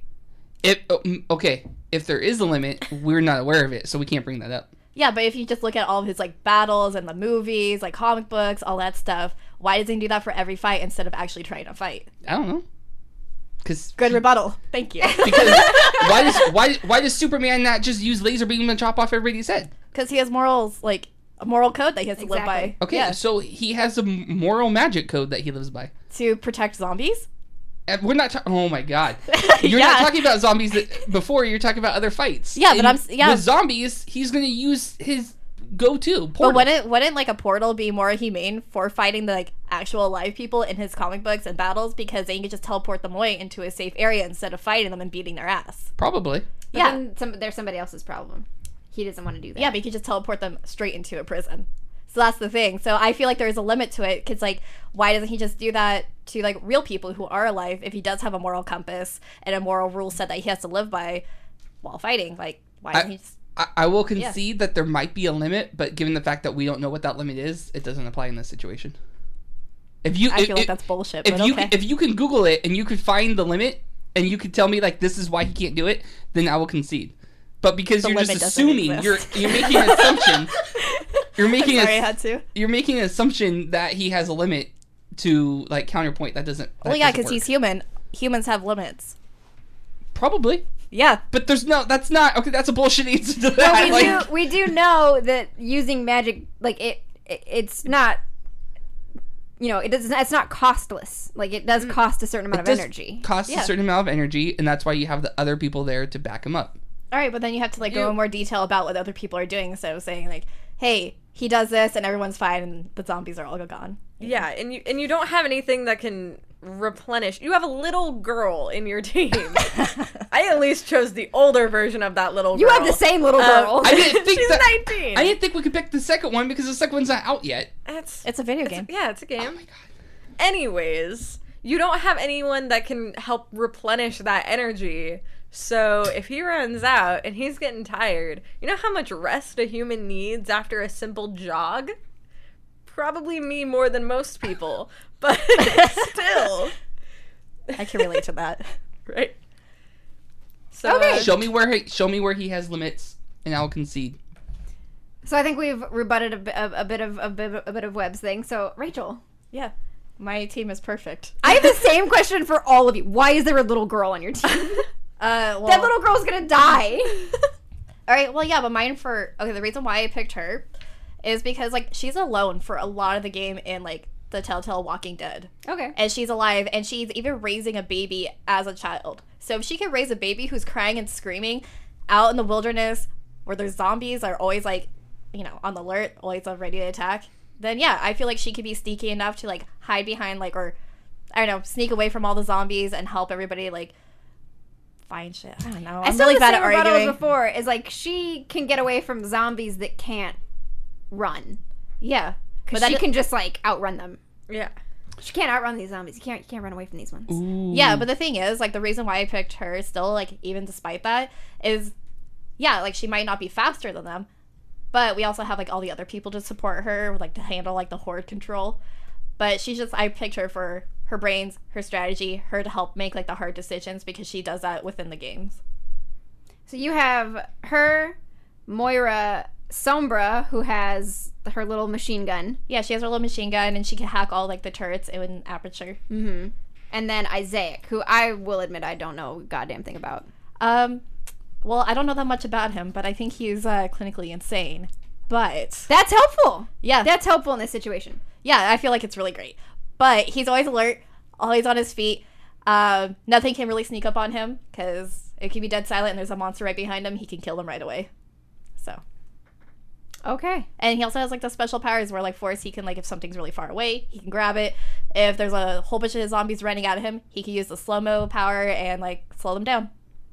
Speaker 2: If there is a limit, we're not aware of it, so we can't bring that up.
Speaker 5: Yeah, but if you just look at all of his like battles and the movies, like comic books, all that stuff, why doesn't he do that for every fight instead of actually trying to fight?
Speaker 2: I don't know. Because
Speaker 5: Good rebuttal. Thank you.
Speaker 2: why does Superman not just use laser beam and chop off everybody's head?
Speaker 5: Because he has morals, like a moral code that he has to live by.
Speaker 4: Exactly.
Speaker 2: Okay,
Speaker 5: Yeah.
Speaker 2: so he has a moral magic code that he lives by.
Speaker 5: To protect zombies.
Speaker 2: And we're not talking. Oh my god, you're
Speaker 5: Yeah.
Speaker 2: not talking about zombies before. You're talking about other fights.
Speaker 5: Yeah, but
Speaker 2: And with zombies, he's gonna use his go-to portal.
Speaker 5: But wouldn't like a portal be more humane for fighting the like actual live people in his comic books and battles, because then you could just teleport them away into a safe area instead of fighting them and beating their ass.
Speaker 2: Probably.
Speaker 4: But
Speaker 5: Yeah.
Speaker 4: then there's somebody else's problem. He doesn't want to do that.
Speaker 5: Yeah, but you could just teleport them straight into a prison. So that's the thing. So I feel like there is a limit to it, because like, why doesn't he just do that to like real people who are alive if he does have a moral compass and a moral rule set that he has to live by while fighting? Like, why doesn't he just...
Speaker 2: I will concede that there might be a limit, but given the fact that we don't know what that limit is, it doesn't apply in this situation.
Speaker 5: I feel like that's bullshit.
Speaker 2: If
Speaker 5: But
Speaker 2: you
Speaker 5: okay.
Speaker 2: if you can Google it and you could find the limit and you could tell me like this is why he can't do it, then I will concede. But because
Speaker 5: The
Speaker 2: you're just
Speaker 5: limit doesn't
Speaker 2: assuming,
Speaker 5: exist.
Speaker 2: you're making an assumption. You're making
Speaker 5: Sorry, I had to.
Speaker 2: you're making an assumption that he has a limit to like counterpoint. That doesn't.
Speaker 5: Well, yeah, because he's human. Humans have limits.
Speaker 2: probably.
Speaker 5: Yeah.
Speaker 2: But there's no. That's not okay. That's a bullshit answer to that.
Speaker 4: Well,
Speaker 2: like,
Speaker 4: we do know that using magic, like it's not. You know, it's not costless. Like, it does cost a certain amount of
Speaker 2: does
Speaker 4: energy.
Speaker 2: costs
Speaker 5: Yeah.
Speaker 2: a certain amount of energy, and that's why you have the other people there to back him up.
Speaker 5: All right, but then you have to like go in more detail about what other people are doing. So saying like, hey, he does this and everyone's fine and the zombies are all gone.
Speaker 3: Yeah, and you don't have anything that can replenish. You have a little girl in your team. I at least chose the older version of that little girl.
Speaker 4: You have the same little girl.
Speaker 2: I didn't think
Speaker 3: She's
Speaker 2: that.
Speaker 3: 19.
Speaker 2: I didn't think we could pick the second one because the second one's not out yet.
Speaker 5: It's a video game.
Speaker 3: Yeah, it's a game.
Speaker 2: Oh my god.
Speaker 3: Anyways, you don't have anyone that can help replenish that energy. So if he runs out and he's getting tired, you know how much rest a human needs after a simple jog? Probably me more than most people, but still,
Speaker 5: I can relate to that.
Speaker 3: right? So,
Speaker 4: Okay.
Speaker 2: Show me where he has limits, and I'll concede.
Speaker 4: So I think we've rebutted a bit of Webb's thing. So Rachel,
Speaker 5: Yeah. My team is perfect.
Speaker 4: I have the same question for all of you. Why is there a little girl on your team?
Speaker 5: Well,
Speaker 4: That little girl's gonna die.
Speaker 5: all right, well, yeah, but the reason why I picked her is because, like, she's alone for a lot of the game in, like, the Telltale Walking Dead.
Speaker 4: Okay.
Speaker 5: And she's alive, and she's even raising a baby as a child. So if she can raise a baby who's crying and screaming out in the wilderness where there's zombies are always, like, you know, on the alert, always ready to attack, then, yeah, I feel like she could be sneaky enough to, like, hide behind, like, or, I don't know, sneak away from all the zombies and help everybody, like, find shit. I don't know. I'm
Speaker 4: still
Speaker 5: really
Speaker 4: the
Speaker 5: bad
Speaker 4: same
Speaker 5: at
Speaker 4: rebuttal
Speaker 5: arguing.
Speaker 4: as before. Is like she can get away from zombies that can't run.
Speaker 5: Yeah.
Speaker 4: Because
Speaker 5: But
Speaker 4: she
Speaker 5: that-
Speaker 4: can just like outrun them.
Speaker 3: yeah.
Speaker 4: She can't outrun these zombies. You can't run away from these ones.
Speaker 2: Ooh.
Speaker 5: Yeah, but the thing is, like, the reason why I picked her still, like, even despite that, is, yeah, like, she might not be faster than them, but we also have, like, all the other people to support her, like, to handle, like, the horde control. But I picked her for her brains, her strategy, her to help make, like, the hard decisions, because she does that within the games.
Speaker 4: So you have her, Moira, Sombra, who has her little machine gun.
Speaker 5: Yeah, she has her little machine gun, and she can hack all, like, the turrets in Aperture.
Speaker 4: Mm-hmm. And then Isaac, who I will admit I don't know a goddamn thing about.
Speaker 5: Well, I don't know that much about him, but I think he's clinically insane. But
Speaker 4: That's helpful.
Speaker 5: yeah,
Speaker 4: That's helpful in this situation.
Speaker 5: yeah, I feel like it's really great. But he's always alert, always on his feet. Nothing can really sneak up on him because it can be dead silent and there's a monster right behind him. He can kill them right away. So,
Speaker 4: Okay.
Speaker 5: and he also has like the special powers where like Force, he can like if something's really far away, he can grab it. If there's a whole bunch of zombies running at him, he can use the slow-mo power and like slow them down.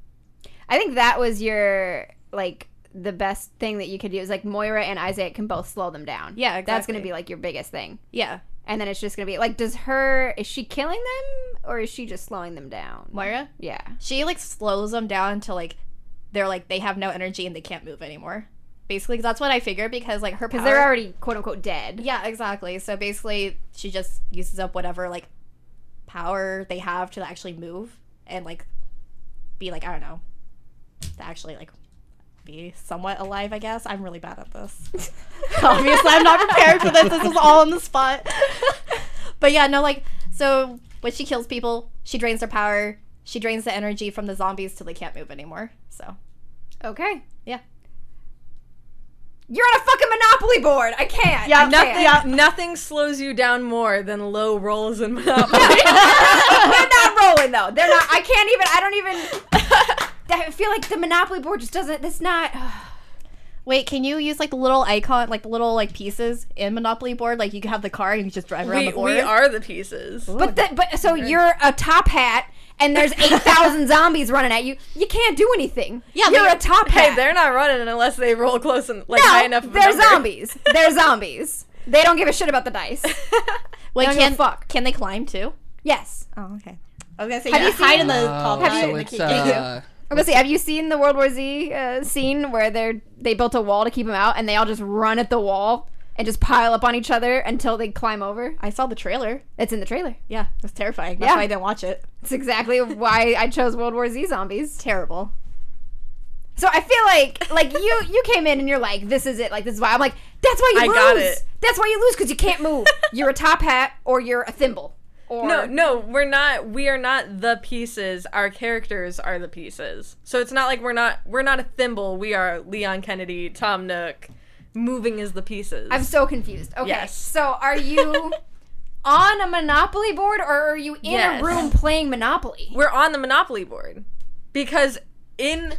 Speaker 4: I think that was your, like, the best thing that you could do is, like, Moira and Isaac can both slow them down.
Speaker 5: Yeah,
Speaker 4: That's
Speaker 5: exactly.
Speaker 4: going to be, like, your biggest thing.
Speaker 5: Yeah,
Speaker 4: And then it's just going to be, like, is she killing them? Or is she just slowing them down?
Speaker 5: Moira,
Speaker 4: Yeah.
Speaker 5: she like slows them down until like they're like they have no energy and they can't move anymore. Basically, 'cause that's what I figured because like her
Speaker 4: Because
Speaker 5: power.
Speaker 4: they're already, quote-unquote, dead.
Speaker 5: Yeah, exactly. So basically, she just uses up whatever like power they have to actually move and like be like I don't know, to actually like be somewhat alive. I guess I'm really bad at this. Obviously, I'm not prepared for this. This is all on the spot. But yeah, no, like so when she kills people, she drains their power. She drains the energy from the zombies till they can't move anymore. So
Speaker 4: Okay.
Speaker 5: yeah.
Speaker 4: You're on a fucking Monopoly board. I can't.
Speaker 5: Yeah,
Speaker 4: I can't.
Speaker 3: Nothing slows you down more than low rolls in Monopoly.
Speaker 4: They're not rolling, though. They're not. I don't even. I feel like the Monopoly board just doesn't. It's not.
Speaker 5: Wait, can you use like the little icon, like the little like pieces in Monopoly board? Like you can have the car and you just drive around the board.
Speaker 3: we are the pieces.
Speaker 4: But so you're a top hat, and there's 8,000 zombies running at you. You can't do anything.
Speaker 5: Yeah,
Speaker 4: you're
Speaker 5: but-
Speaker 4: a top hat.
Speaker 3: Hey, they're not running unless they roll close and like high enough.
Speaker 4: No,
Speaker 3: Of a
Speaker 4: they're
Speaker 3: number.
Speaker 4: zombies. They're zombies. They don't give a shit about the dice.
Speaker 5: Wait,
Speaker 4: don't give a fuck.
Speaker 5: can they climb too?
Speaker 4: Yes.
Speaker 5: Oh, okay. I was gonna say
Speaker 4: Have you
Speaker 5: hide
Speaker 4: seen-
Speaker 5: in the
Speaker 2: Oh,
Speaker 5: top
Speaker 4: Have
Speaker 5: hat
Speaker 4: you-
Speaker 2: so
Speaker 5: and
Speaker 2: it's
Speaker 5: keep you.
Speaker 4: I'm gonna say, have you seen the World War Z scene where they built a wall to keep them out, and they all just run at the wall and just pile up on each other until they climb over?
Speaker 5: I saw the trailer.
Speaker 4: It's in the trailer.
Speaker 5: Yeah, it was terrifying. That's
Speaker 4: Yeah.
Speaker 5: why I didn't watch it.
Speaker 4: It's exactly why I chose World War Z zombies.
Speaker 5: Terrible.
Speaker 4: So I feel like you came in and you're like, this is it. Like, this is why. I'm like, that's why you
Speaker 3: I
Speaker 4: lose.
Speaker 3: got it.
Speaker 4: That's why you lose, because you can't move. You're a top hat or you're a thimble. Or
Speaker 3: No, we're not. We are not the pieces. Our characters are the pieces. So it's not like we're not a thimble. We are Leon Kennedy, Tom Nook. Moving is the pieces.
Speaker 4: I'm so confused. Okay.
Speaker 3: Yes.
Speaker 4: So are you on a Monopoly board or are you in
Speaker 3: Yes.
Speaker 4: a room playing Monopoly?
Speaker 3: We're on the Monopoly board because in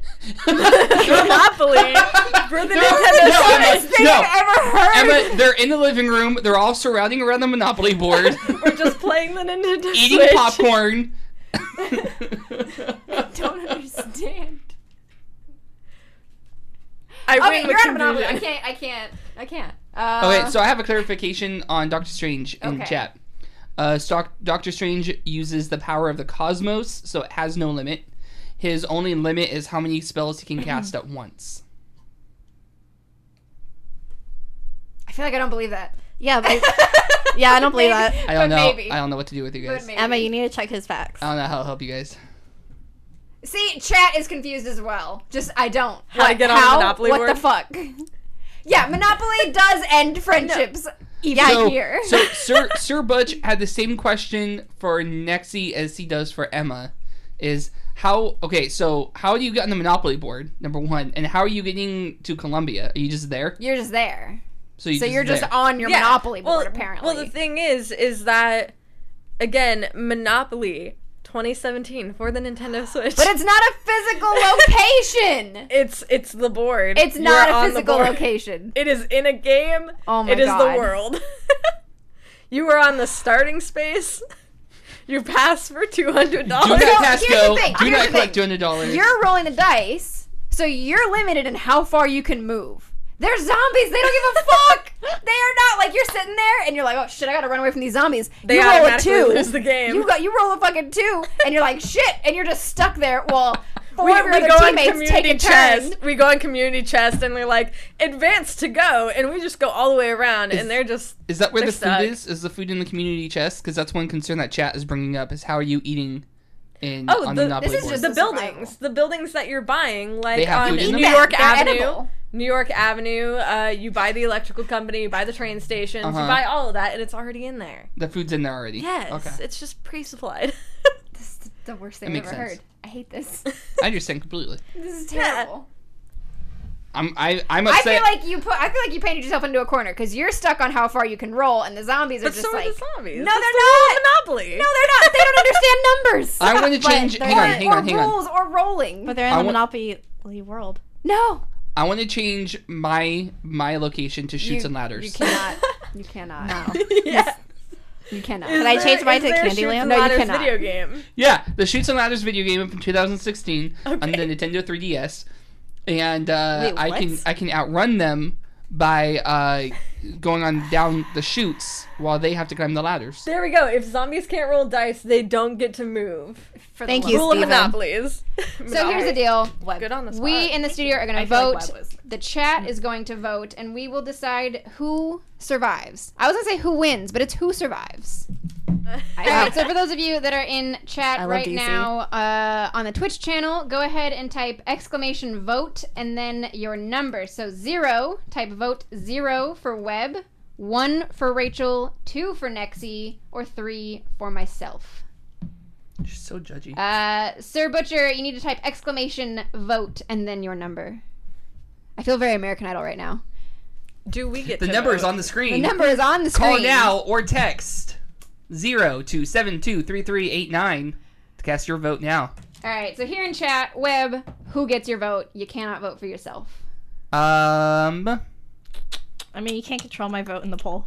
Speaker 3: Monopoly for the Nintendo
Speaker 2: Emma,
Speaker 3: Switch,
Speaker 4: Thing I've ever heard.
Speaker 2: Emma, they're in the living room. They're all surrounding around the Monopoly board,
Speaker 3: we're just playing the Nintendo
Speaker 2: eating
Speaker 3: Switch.
Speaker 2: popcorn.
Speaker 4: I don't understand.
Speaker 3: I
Speaker 4: Okay,
Speaker 3: win with
Speaker 4: you're on a Monopoly.
Speaker 3: confusion.
Speaker 4: I can't.
Speaker 2: Okay, so I have a clarification on Doctor Strange in
Speaker 4: Okay.
Speaker 2: chat. Doctor Strange uses the power of the cosmos, so it has no limit. His only limit is how many spells he can cast at once.
Speaker 4: I feel like I don't believe that.
Speaker 5: Yeah, but yeah, I don't believe that.
Speaker 2: I don't
Speaker 4: But
Speaker 2: know.
Speaker 4: maybe.
Speaker 2: I don't know what to do with you
Speaker 4: But
Speaker 2: guys.
Speaker 4: maybe.
Speaker 5: Emma, you need to check his facts.
Speaker 2: I don't know how to help you guys.
Speaker 4: See, chat is confused as well. Just I don't.
Speaker 3: How to get on the
Speaker 4: how?
Speaker 3: Monopoly
Speaker 4: What
Speaker 3: board?
Speaker 4: the fuck? Yeah, Monopoly does end friendships. Even
Speaker 2: So,
Speaker 4: here.
Speaker 2: Sir Butch had the same question for Nexi as he does for Emma. Is how so how do you get on the Monopoly board, number one, and how are you getting to Columbia? Are you just there?
Speaker 4: You're just there.
Speaker 2: So
Speaker 4: You're just
Speaker 2: there.
Speaker 4: on your
Speaker 3: Yeah.
Speaker 4: Monopoly board,
Speaker 3: Well,
Speaker 4: apparently.
Speaker 3: Well, the thing is that again, Monopoly 2017 for the Nintendo Switch.
Speaker 4: But it's not a physical location.
Speaker 3: it's the board.
Speaker 4: It's
Speaker 3: You're
Speaker 4: not
Speaker 3: on
Speaker 4: a
Speaker 3: the
Speaker 4: physical
Speaker 3: board.
Speaker 4: location.
Speaker 3: It is in a game.
Speaker 4: Oh my
Speaker 3: It is
Speaker 4: God.
Speaker 3: the world. You are on the starting space. You pass for $200.
Speaker 2: Do not
Speaker 4: here's
Speaker 2: pass
Speaker 4: the
Speaker 2: go.
Speaker 4: thing.
Speaker 2: Do
Speaker 4: Here's
Speaker 2: not
Speaker 4: the
Speaker 2: collect
Speaker 4: thing.
Speaker 2: $200.
Speaker 4: You're rolling the dice, so you're limited in how far you can move. They're zombies. They don't give a fuck. They are not like you're sitting there and you're like, oh shit, I gotta run away from these zombies.
Speaker 3: They
Speaker 4: you roll a
Speaker 3: automatically
Speaker 4: 2.
Speaker 3: lose the game.
Speaker 4: You roll a fucking 2, and you're like shit, and you're just stuck there while four
Speaker 3: we
Speaker 4: of your
Speaker 3: go
Speaker 4: other
Speaker 3: on
Speaker 4: teammates take
Speaker 3: community
Speaker 4: a turn.
Speaker 3: chest. We go on community chest and we're like, advance to go, and we just go all the way around, and they're just.
Speaker 2: Is that where
Speaker 3: They're
Speaker 2: the
Speaker 3: stuck.
Speaker 2: food is? Is the food in the community chest? Because that's one concern that chat is bringing up: is how are you eating on the Monopoly
Speaker 4: this is
Speaker 2: board?
Speaker 4: just
Speaker 3: The
Speaker 4: a
Speaker 3: buildings,
Speaker 4: survival.
Speaker 3: the buildings that you're buying,
Speaker 2: They
Speaker 3: like
Speaker 2: have
Speaker 3: on
Speaker 2: food in them?
Speaker 3: New
Speaker 4: Eat
Speaker 3: York
Speaker 4: them. They're
Speaker 3: Avenue.
Speaker 4: edible.
Speaker 3: New York Avenue, you buy the electrical company, you buy the train stations,
Speaker 2: Uh-huh.
Speaker 3: you buy all of that, and it's already in there.
Speaker 2: The food's in there already.
Speaker 3: Yes,
Speaker 2: Okay.
Speaker 3: it's just pre-supplied.
Speaker 4: This is the worst thing
Speaker 2: That
Speaker 4: I've
Speaker 2: makes
Speaker 4: ever
Speaker 2: sense.
Speaker 4: heard. I hate this.
Speaker 2: I understand completely.
Speaker 4: This is
Speaker 3: Yeah.
Speaker 4: terrible.
Speaker 2: I'm
Speaker 4: I
Speaker 2: upset.
Speaker 4: feel like you painted yourself into a corner because you're stuck on how far you can roll, and the zombies are
Speaker 3: But
Speaker 4: just
Speaker 3: so
Speaker 4: like
Speaker 3: are the zombies.
Speaker 4: No,
Speaker 3: That's
Speaker 4: they're
Speaker 3: the rule of
Speaker 4: not.
Speaker 3: Monopoly.
Speaker 4: No, they're not. They don't understand numbers.
Speaker 2: I want to change.
Speaker 5: they're
Speaker 2: Hang on.
Speaker 4: rules or rolling.
Speaker 5: But they're in
Speaker 2: I
Speaker 5: the
Speaker 2: want-
Speaker 5: Monopoly world.
Speaker 4: No,
Speaker 2: I want to change my location to Shoots and Ladders.
Speaker 4: You cannot. You cannot.
Speaker 5: No.
Speaker 3: Yeah.
Speaker 4: You cannot.
Speaker 5: Can I change mine to
Speaker 3: Is there a
Speaker 5: Candyland?
Speaker 3: Shoots and
Speaker 4: No, you
Speaker 3: Ladders
Speaker 4: cannot.
Speaker 3: video game.
Speaker 2: Yeah, the Shoots and Ladders video game from 2016 on the Nintendo 3DS, and
Speaker 5: Wait,
Speaker 2: I
Speaker 5: what?
Speaker 2: can outrun them by going on down the chutes while they have to climb the ladders.
Speaker 3: There we go. If zombies can't roll dice, they don't get to move.
Speaker 5: Thank you,
Speaker 3: Rule of
Speaker 5: Steven.
Speaker 3: Monopolies.
Speaker 4: So here's the deal.
Speaker 5: Web.
Speaker 3: Good on the spot.
Speaker 4: We in the studio are going to
Speaker 5: I feel like
Speaker 4: vote.
Speaker 5: Web was-
Speaker 4: The chat is going to vote, and we will decide who survives. I was going to say who wins, but it's who survives. All right, so for those of you that are in chat
Speaker 5: I love
Speaker 4: right
Speaker 5: DC.
Speaker 4: now on the Twitch channel, go ahead and type !vote and then your number. So 0, type vote 0 for Web, 1 for Rachel, 2 for Nexi, or 3 for myself.
Speaker 2: She's so judgy.
Speaker 4: Sir Butcher, you need to type !vote and then your number. I feel very American Idol right now.
Speaker 3: Do we get
Speaker 2: The
Speaker 3: to
Speaker 2: number
Speaker 3: vote?
Speaker 2: is on the
Speaker 4: The
Speaker 2: screen.
Speaker 4: number is on the screen.
Speaker 2: Call now or text 0-272-3389 to cast your vote now.
Speaker 4: All right, so here in chat, Web, who gets your vote? You cannot vote for yourself.
Speaker 5: I mean, you can't control my vote in the poll.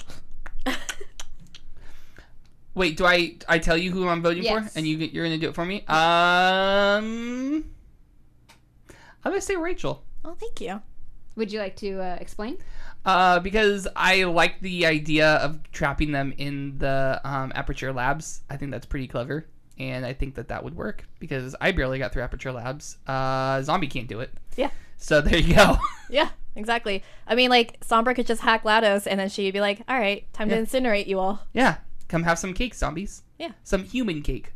Speaker 2: Wait, do I tell you who I'm voting
Speaker 4: Yes.
Speaker 2: for, and you're gonna do it for me? I'm gonna say Rachel.
Speaker 5: Oh, thank you.
Speaker 4: Would you like to explain?
Speaker 2: Because I like the idea of trapping them in the Aperture Labs. I think that's pretty clever, and I think that would work because I barely got through Aperture Labs. Zombie can't do it.
Speaker 5: Yeah.
Speaker 2: So there you go.
Speaker 5: Yeah, exactly. I mean, like, Sombra could just hack Lados, and then she'd be like, all right, time to incinerate you all.
Speaker 2: Yeah, come have some cake, zombies.
Speaker 5: Yeah.
Speaker 2: Some human cake.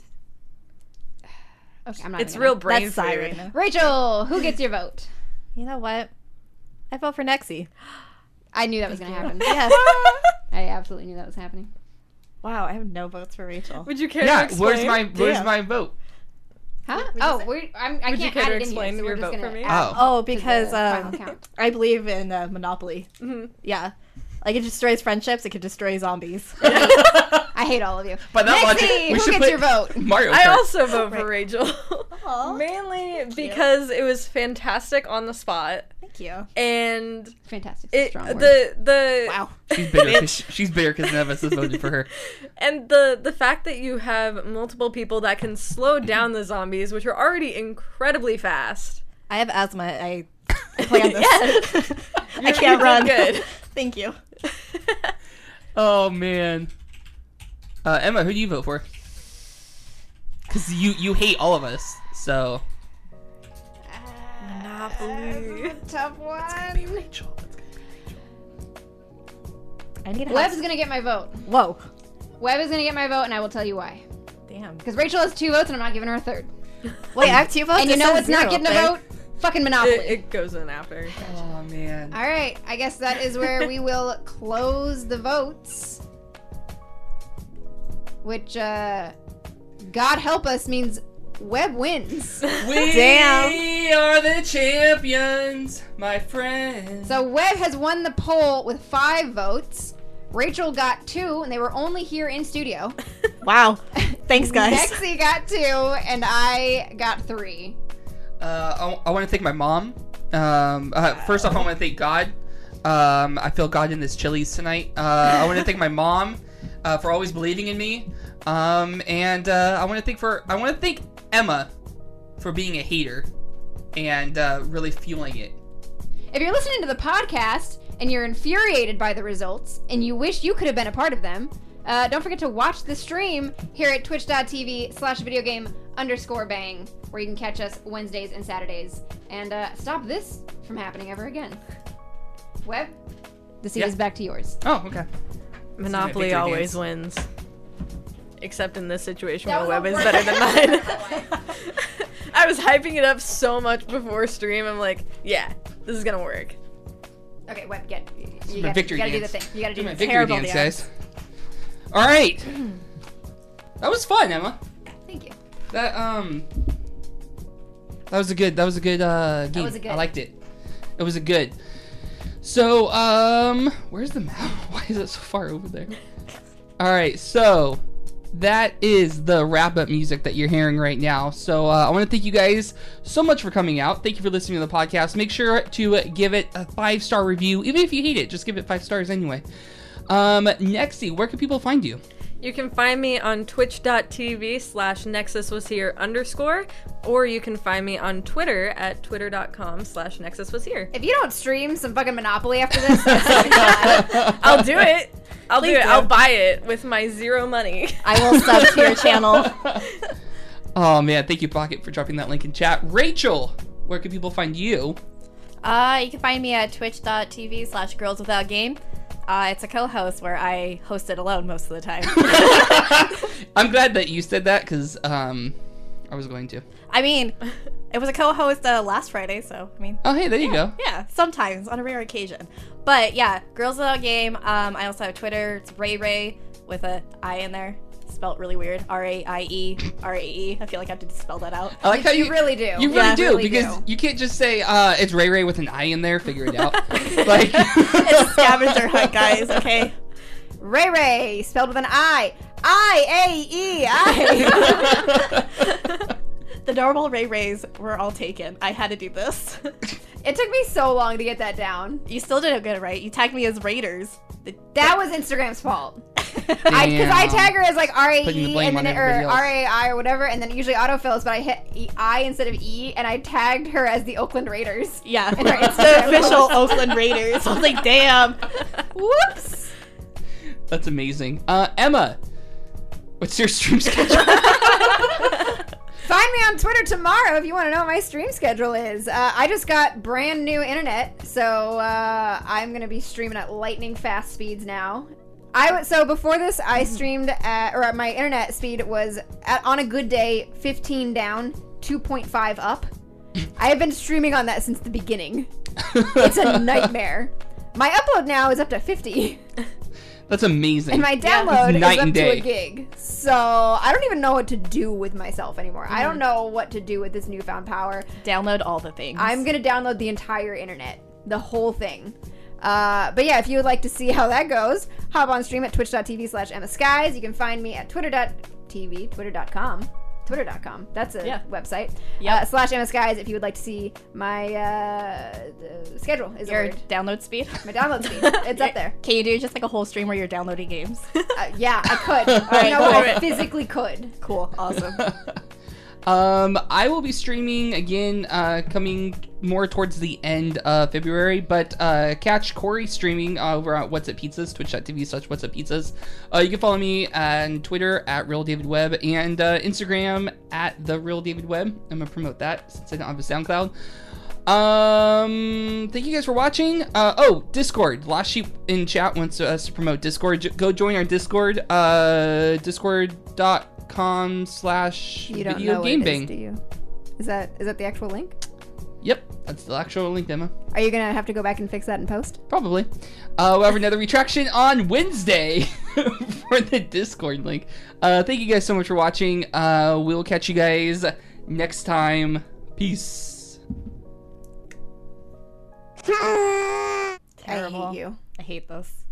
Speaker 4: Okay, I'm not.
Speaker 3: It's
Speaker 4: even
Speaker 3: real
Speaker 4: gonna-
Speaker 3: brain
Speaker 5: That's
Speaker 3: food.
Speaker 5: Siren.
Speaker 4: Rachel, who gets your vote?
Speaker 5: You know what? I vote for Nexi.
Speaker 4: I knew that was going to happen.
Speaker 5: Yes.
Speaker 4: I absolutely knew that was happening.
Speaker 5: Wow, I have no votes for Rachel.
Speaker 3: Would you care to
Speaker 2: Yeah,
Speaker 3: explain?
Speaker 2: where's
Speaker 5: Damn.
Speaker 2: my vote?
Speaker 4: Huh?
Speaker 5: you
Speaker 4: Oh,
Speaker 5: say?
Speaker 4: I
Speaker 3: Would you
Speaker 4: can't
Speaker 3: care
Speaker 4: add
Speaker 3: to
Speaker 4: it in
Speaker 3: explain
Speaker 4: here, so
Speaker 3: your
Speaker 4: we're just
Speaker 3: vote
Speaker 4: gonna
Speaker 3: for me?
Speaker 4: add
Speaker 2: Oh.
Speaker 5: Oh,
Speaker 4: to the
Speaker 5: because
Speaker 4: final count.
Speaker 5: I believe in Monopoly.
Speaker 3: Mhm.
Speaker 5: Yeah. Like, it destroys friendships, it could destroy zombies.
Speaker 4: I hate all of you.
Speaker 2: By that logic,
Speaker 4: Nexi,
Speaker 2: we
Speaker 4: who
Speaker 2: should
Speaker 4: gets
Speaker 2: put
Speaker 4: your vote?
Speaker 2: Mario Kart.
Speaker 3: I also vote for
Speaker 5: Right.
Speaker 3: Rachel.
Speaker 5: Aw.
Speaker 3: Mainly because it was fantastic on the spot.
Speaker 5: Thank you.
Speaker 3: And
Speaker 4: Fantastic. It's a
Speaker 3: it
Speaker 4: strong word.
Speaker 3: the
Speaker 5: Wow.
Speaker 2: She's bitter because none of us has voted for her.
Speaker 3: and the fact that you have multiple people that can slow down the zombies, which are already incredibly fast.
Speaker 5: I have asthma. I planned this. I can't run.
Speaker 3: Good.
Speaker 5: Thank you.
Speaker 2: Oh man. Emma, who do you vote for? Because you hate all of us, so.
Speaker 3: Monopoly.
Speaker 4: Tough one.
Speaker 2: Rachel.
Speaker 5: I need
Speaker 4: Web's gonna get my vote.
Speaker 5: Whoa.
Speaker 4: Web is gonna get my vote, and I will tell you why.
Speaker 5: Damn.
Speaker 4: Because Rachel has 2 votes, and I'm not giving her a third.
Speaker 5: Wait, I have 2 votes?
Speaker 4: And you
Speaker 5: It
Speaker 4: know
Speaker 5: says
Speaker 4: what's not
Speaker 5: 0
Speaker 4: getting a
Speaker 5: up there.
Speaker 4: vote? Fucking Monopoly.
Speaker 3: It goes in after.
Speaker 2: Oh man.
Speaker 4: All right, I guess that is where we will close the votes. Which, God help us, means Web wins.
Speaker 2: We
Speaker 5: Damn.
Speaker 2: are the champions, my friend.
Speaker 4: So Web has won the poll with 5 votes. Rachel got 2, and they were only here in studio.
Speaker 5: Wow. Thanks, guys.
Speaker 4: Nexi got 2, and I got 3.
Speaker 2: I want to thank my mom. First off, I want to thank God. I feel God in this Chili's tonight. I want to thank my mom for always believing in me. And I want to thank Emma for being a hater and really fueling it.
Speaker 4: If you're listening to the podcast and you're infuriated by the results and you wish you could have been a part of them, don't forget to watch the stream here at twitch.tv/videogame_bang, where you can catch us Wednesdays and Saturdays. And stop this from happening ever again. Web, the seat
Speaker 2: Yeah.
Speaker 4: is back to yours.
Speaker 2: Oh, okay.
Speaker 3: Monopoly
Speaker 2: victory
Speaker 3: always
Speaker 2: dance.
Speaker 3: wins. Except in this situation
Speaker 4: That
Speaker 3: where
Speaker 4: was
Speaker 3: Web
Speaker 4: a
Speaker 3: is better than mine.
Speaker 4: great-
Speaker 3: I was hyping it up so much before stream. I'm like, yeah, this is gonna work.
Speaker 4: Okay, Web, you
Speaker 2: my
Speaker 4: gotta
Speaker 2: victory
Speaker 4: do the
Speaker 2: dance.
Speaker 4: thing. You gotta do
Speaker 2: Do my
Speaker 4: the
Speaker 2: victory
Speaker 5: Terrible
Speaker 2: dance,
Speaker 5: dance.
Speaker 2: guys. All right. That was fun, Emma.
Speaker 4: Thank you.
Speaker 2: That was a good game.
Speaker 4: was a good-
Speaker 2: I liked it. It was a good. So, where's the map? Why is it so far over there? All right, so that is the wrap-up music that you're hearing right now. So I want to thank you guys so much for coming out. Thank you for listening to the podcast. Make sure to give it a 5-star review. Even if you hate it, just give it 5 stars anyway. Nexie, where can people find you?
Speaker 3: You can find me on twitch.tv/nexuswashere_, or you can find me on Twitter at twitter.com/nexuswashere.
Speaker 4: If you don't stream some fucking Monopoly after this,
Speaker 3: I'll do it. I'll do
Speaker 5: Please
Speaker 3: it.
Speaker 5: do.
Speaker 3: I'll buy it with my 0 money.
Speaker 5: I will sub to your channel.
Speaker 2: Oh man, thank you, Pocket, for dropping that link in chat. Rachel, where can people find you?
Speaker 5: You can find me at twitch.tv/girlswithoutgame. It's a co-host where I host it alone most of the time.
Speaker 2: I'm glad that you said that because I was going to.
Speaker 5: I mean, it was a co-host last Friday, so I mean.
Speaker 2: Oh, hey, there you go.
Speaker 5: Yeah, sometimes on a rare occasion. But yeah, Girls Without Game. I also have Twitter. It's Ray Ray with a I in there. Spelled really weird. RAIE. I feel like I have to spell that out.
Speaker 2: I like how
Speaker 4: you really do.
Speaker 2: You really
Speaker 5: Yeah,
Speaker 2: do
Speaker 4: really
Speaker 2: because
Speaker 4: do.
Speaker 2: you can't just say it's Ray Ray with an I in there. Figure it out. Like
Speaker 5: It's scavenger hunt, guys. Okay.
Speaker 4: Ray Ray, spelled with an I. I.
Speaker 5: The normal Ray Rays were all taken. I had to do this.
Speaker 4: It took me so long to get that down.
Speaker 5: You still didn't get it right. You tagged me as Raiders.
Speaker 4: That was Instagram's fault. Because I tag her as like
Speaker 2: Putting the
Speaker 4: RAE
Speaker 2: blame
Speaker 4: and then
Speaker 2: on
Speaker 4: or
Speaker 2: everybody else.
Speaker 4: RAI or whatever, and then it usually autofills, but I hit I instead of E, and I tagged her as the Oakland Raiders.
Speaker 5: Yeah,
Speaker 4: And her
Speaker 5: it's the
Speaker 4: Instagram
Speaker 5: official
Speaker 4: post.
Speaker 5: Oakland Raiders. I was like, damn.
Speaker 4: Whoops.
Speaker 2: that's amazing. Emma, what's your stream schedule?
Speaker 4: Find me on Twitter tomorrow if you want to know what my stream schedule is. I just got brand new internet, so I'm gonna be streaming at lightning fast speeds now. So before this, I streamed or my internet speed was on a good day 15 down, 2.5 up. I have been streaming on that since the beginning. It's a nightmare. My upload now is up to 50.
Speaker 2: That's amazing.
Speaker 4: And my download
Speaker 2: Night
Speaker 4: is up
Speaker 2: and
Speaker 4: to
Speaker 2: day.
Speaker 4: a gig. So I don't even know what to do with myself anymore. I don't know what to do with this newfound power.
Speaker 5: Download all the things.
Speaker 4: I'm going to download the entire internet. The whole thing. But yeah, if you would like to see how that goes, hop on stream at twitch.tv/EmmaSkies. You can find me at twitter.com. That's a website.
Speaker 5: Yep.
Speaker 4: /EmmaSkies if you would like to see my schedule. Is
Speaker 5: Your
Speaker 4: the word.
Speaker 5: download speed.
Speaker 4: My download speed. It's up there.
Speaker 5: Can you do just like a whole stream where you're downloading games?
Speaker 4: Yeah, I could.
Speaker 5: right,
Speaker 4: No,
Speaker 5: cool.
Speaker 4: I physically could.
Speaker 5: Cool. Awesome.
Speaker 2: I will be streaming again, coming more towards the end of February, but catch Corey streaming over at What's Up Pizzas, twitch.tv/What's Up Pizzas. You can follow me on Twitter at RealDavidWebb and Instagram at TheRealDavidWebb. I'm gonna promote that since I don't have a SoundCloud. Thank you guys for watching. Discord. Last Sheep in chat wants us to promote Discord. Go join our Discord. Discord.com/videogamebang.
Speaker 4: do you? Is that the actual link?
Speaker 2: Yep, that's the actual link, Emma.
Speaker 4: Are you gonna have to go back and fix that in post?
Speaker 2: Probably. We'll have another retraction on Wednesday for the Discord link. Thank you guys so much for watching. We'll catch you guys next time. Peace.
Speaker 5: Terrible.
Speaker 4: I hate you.
Speaker 5: I hate this.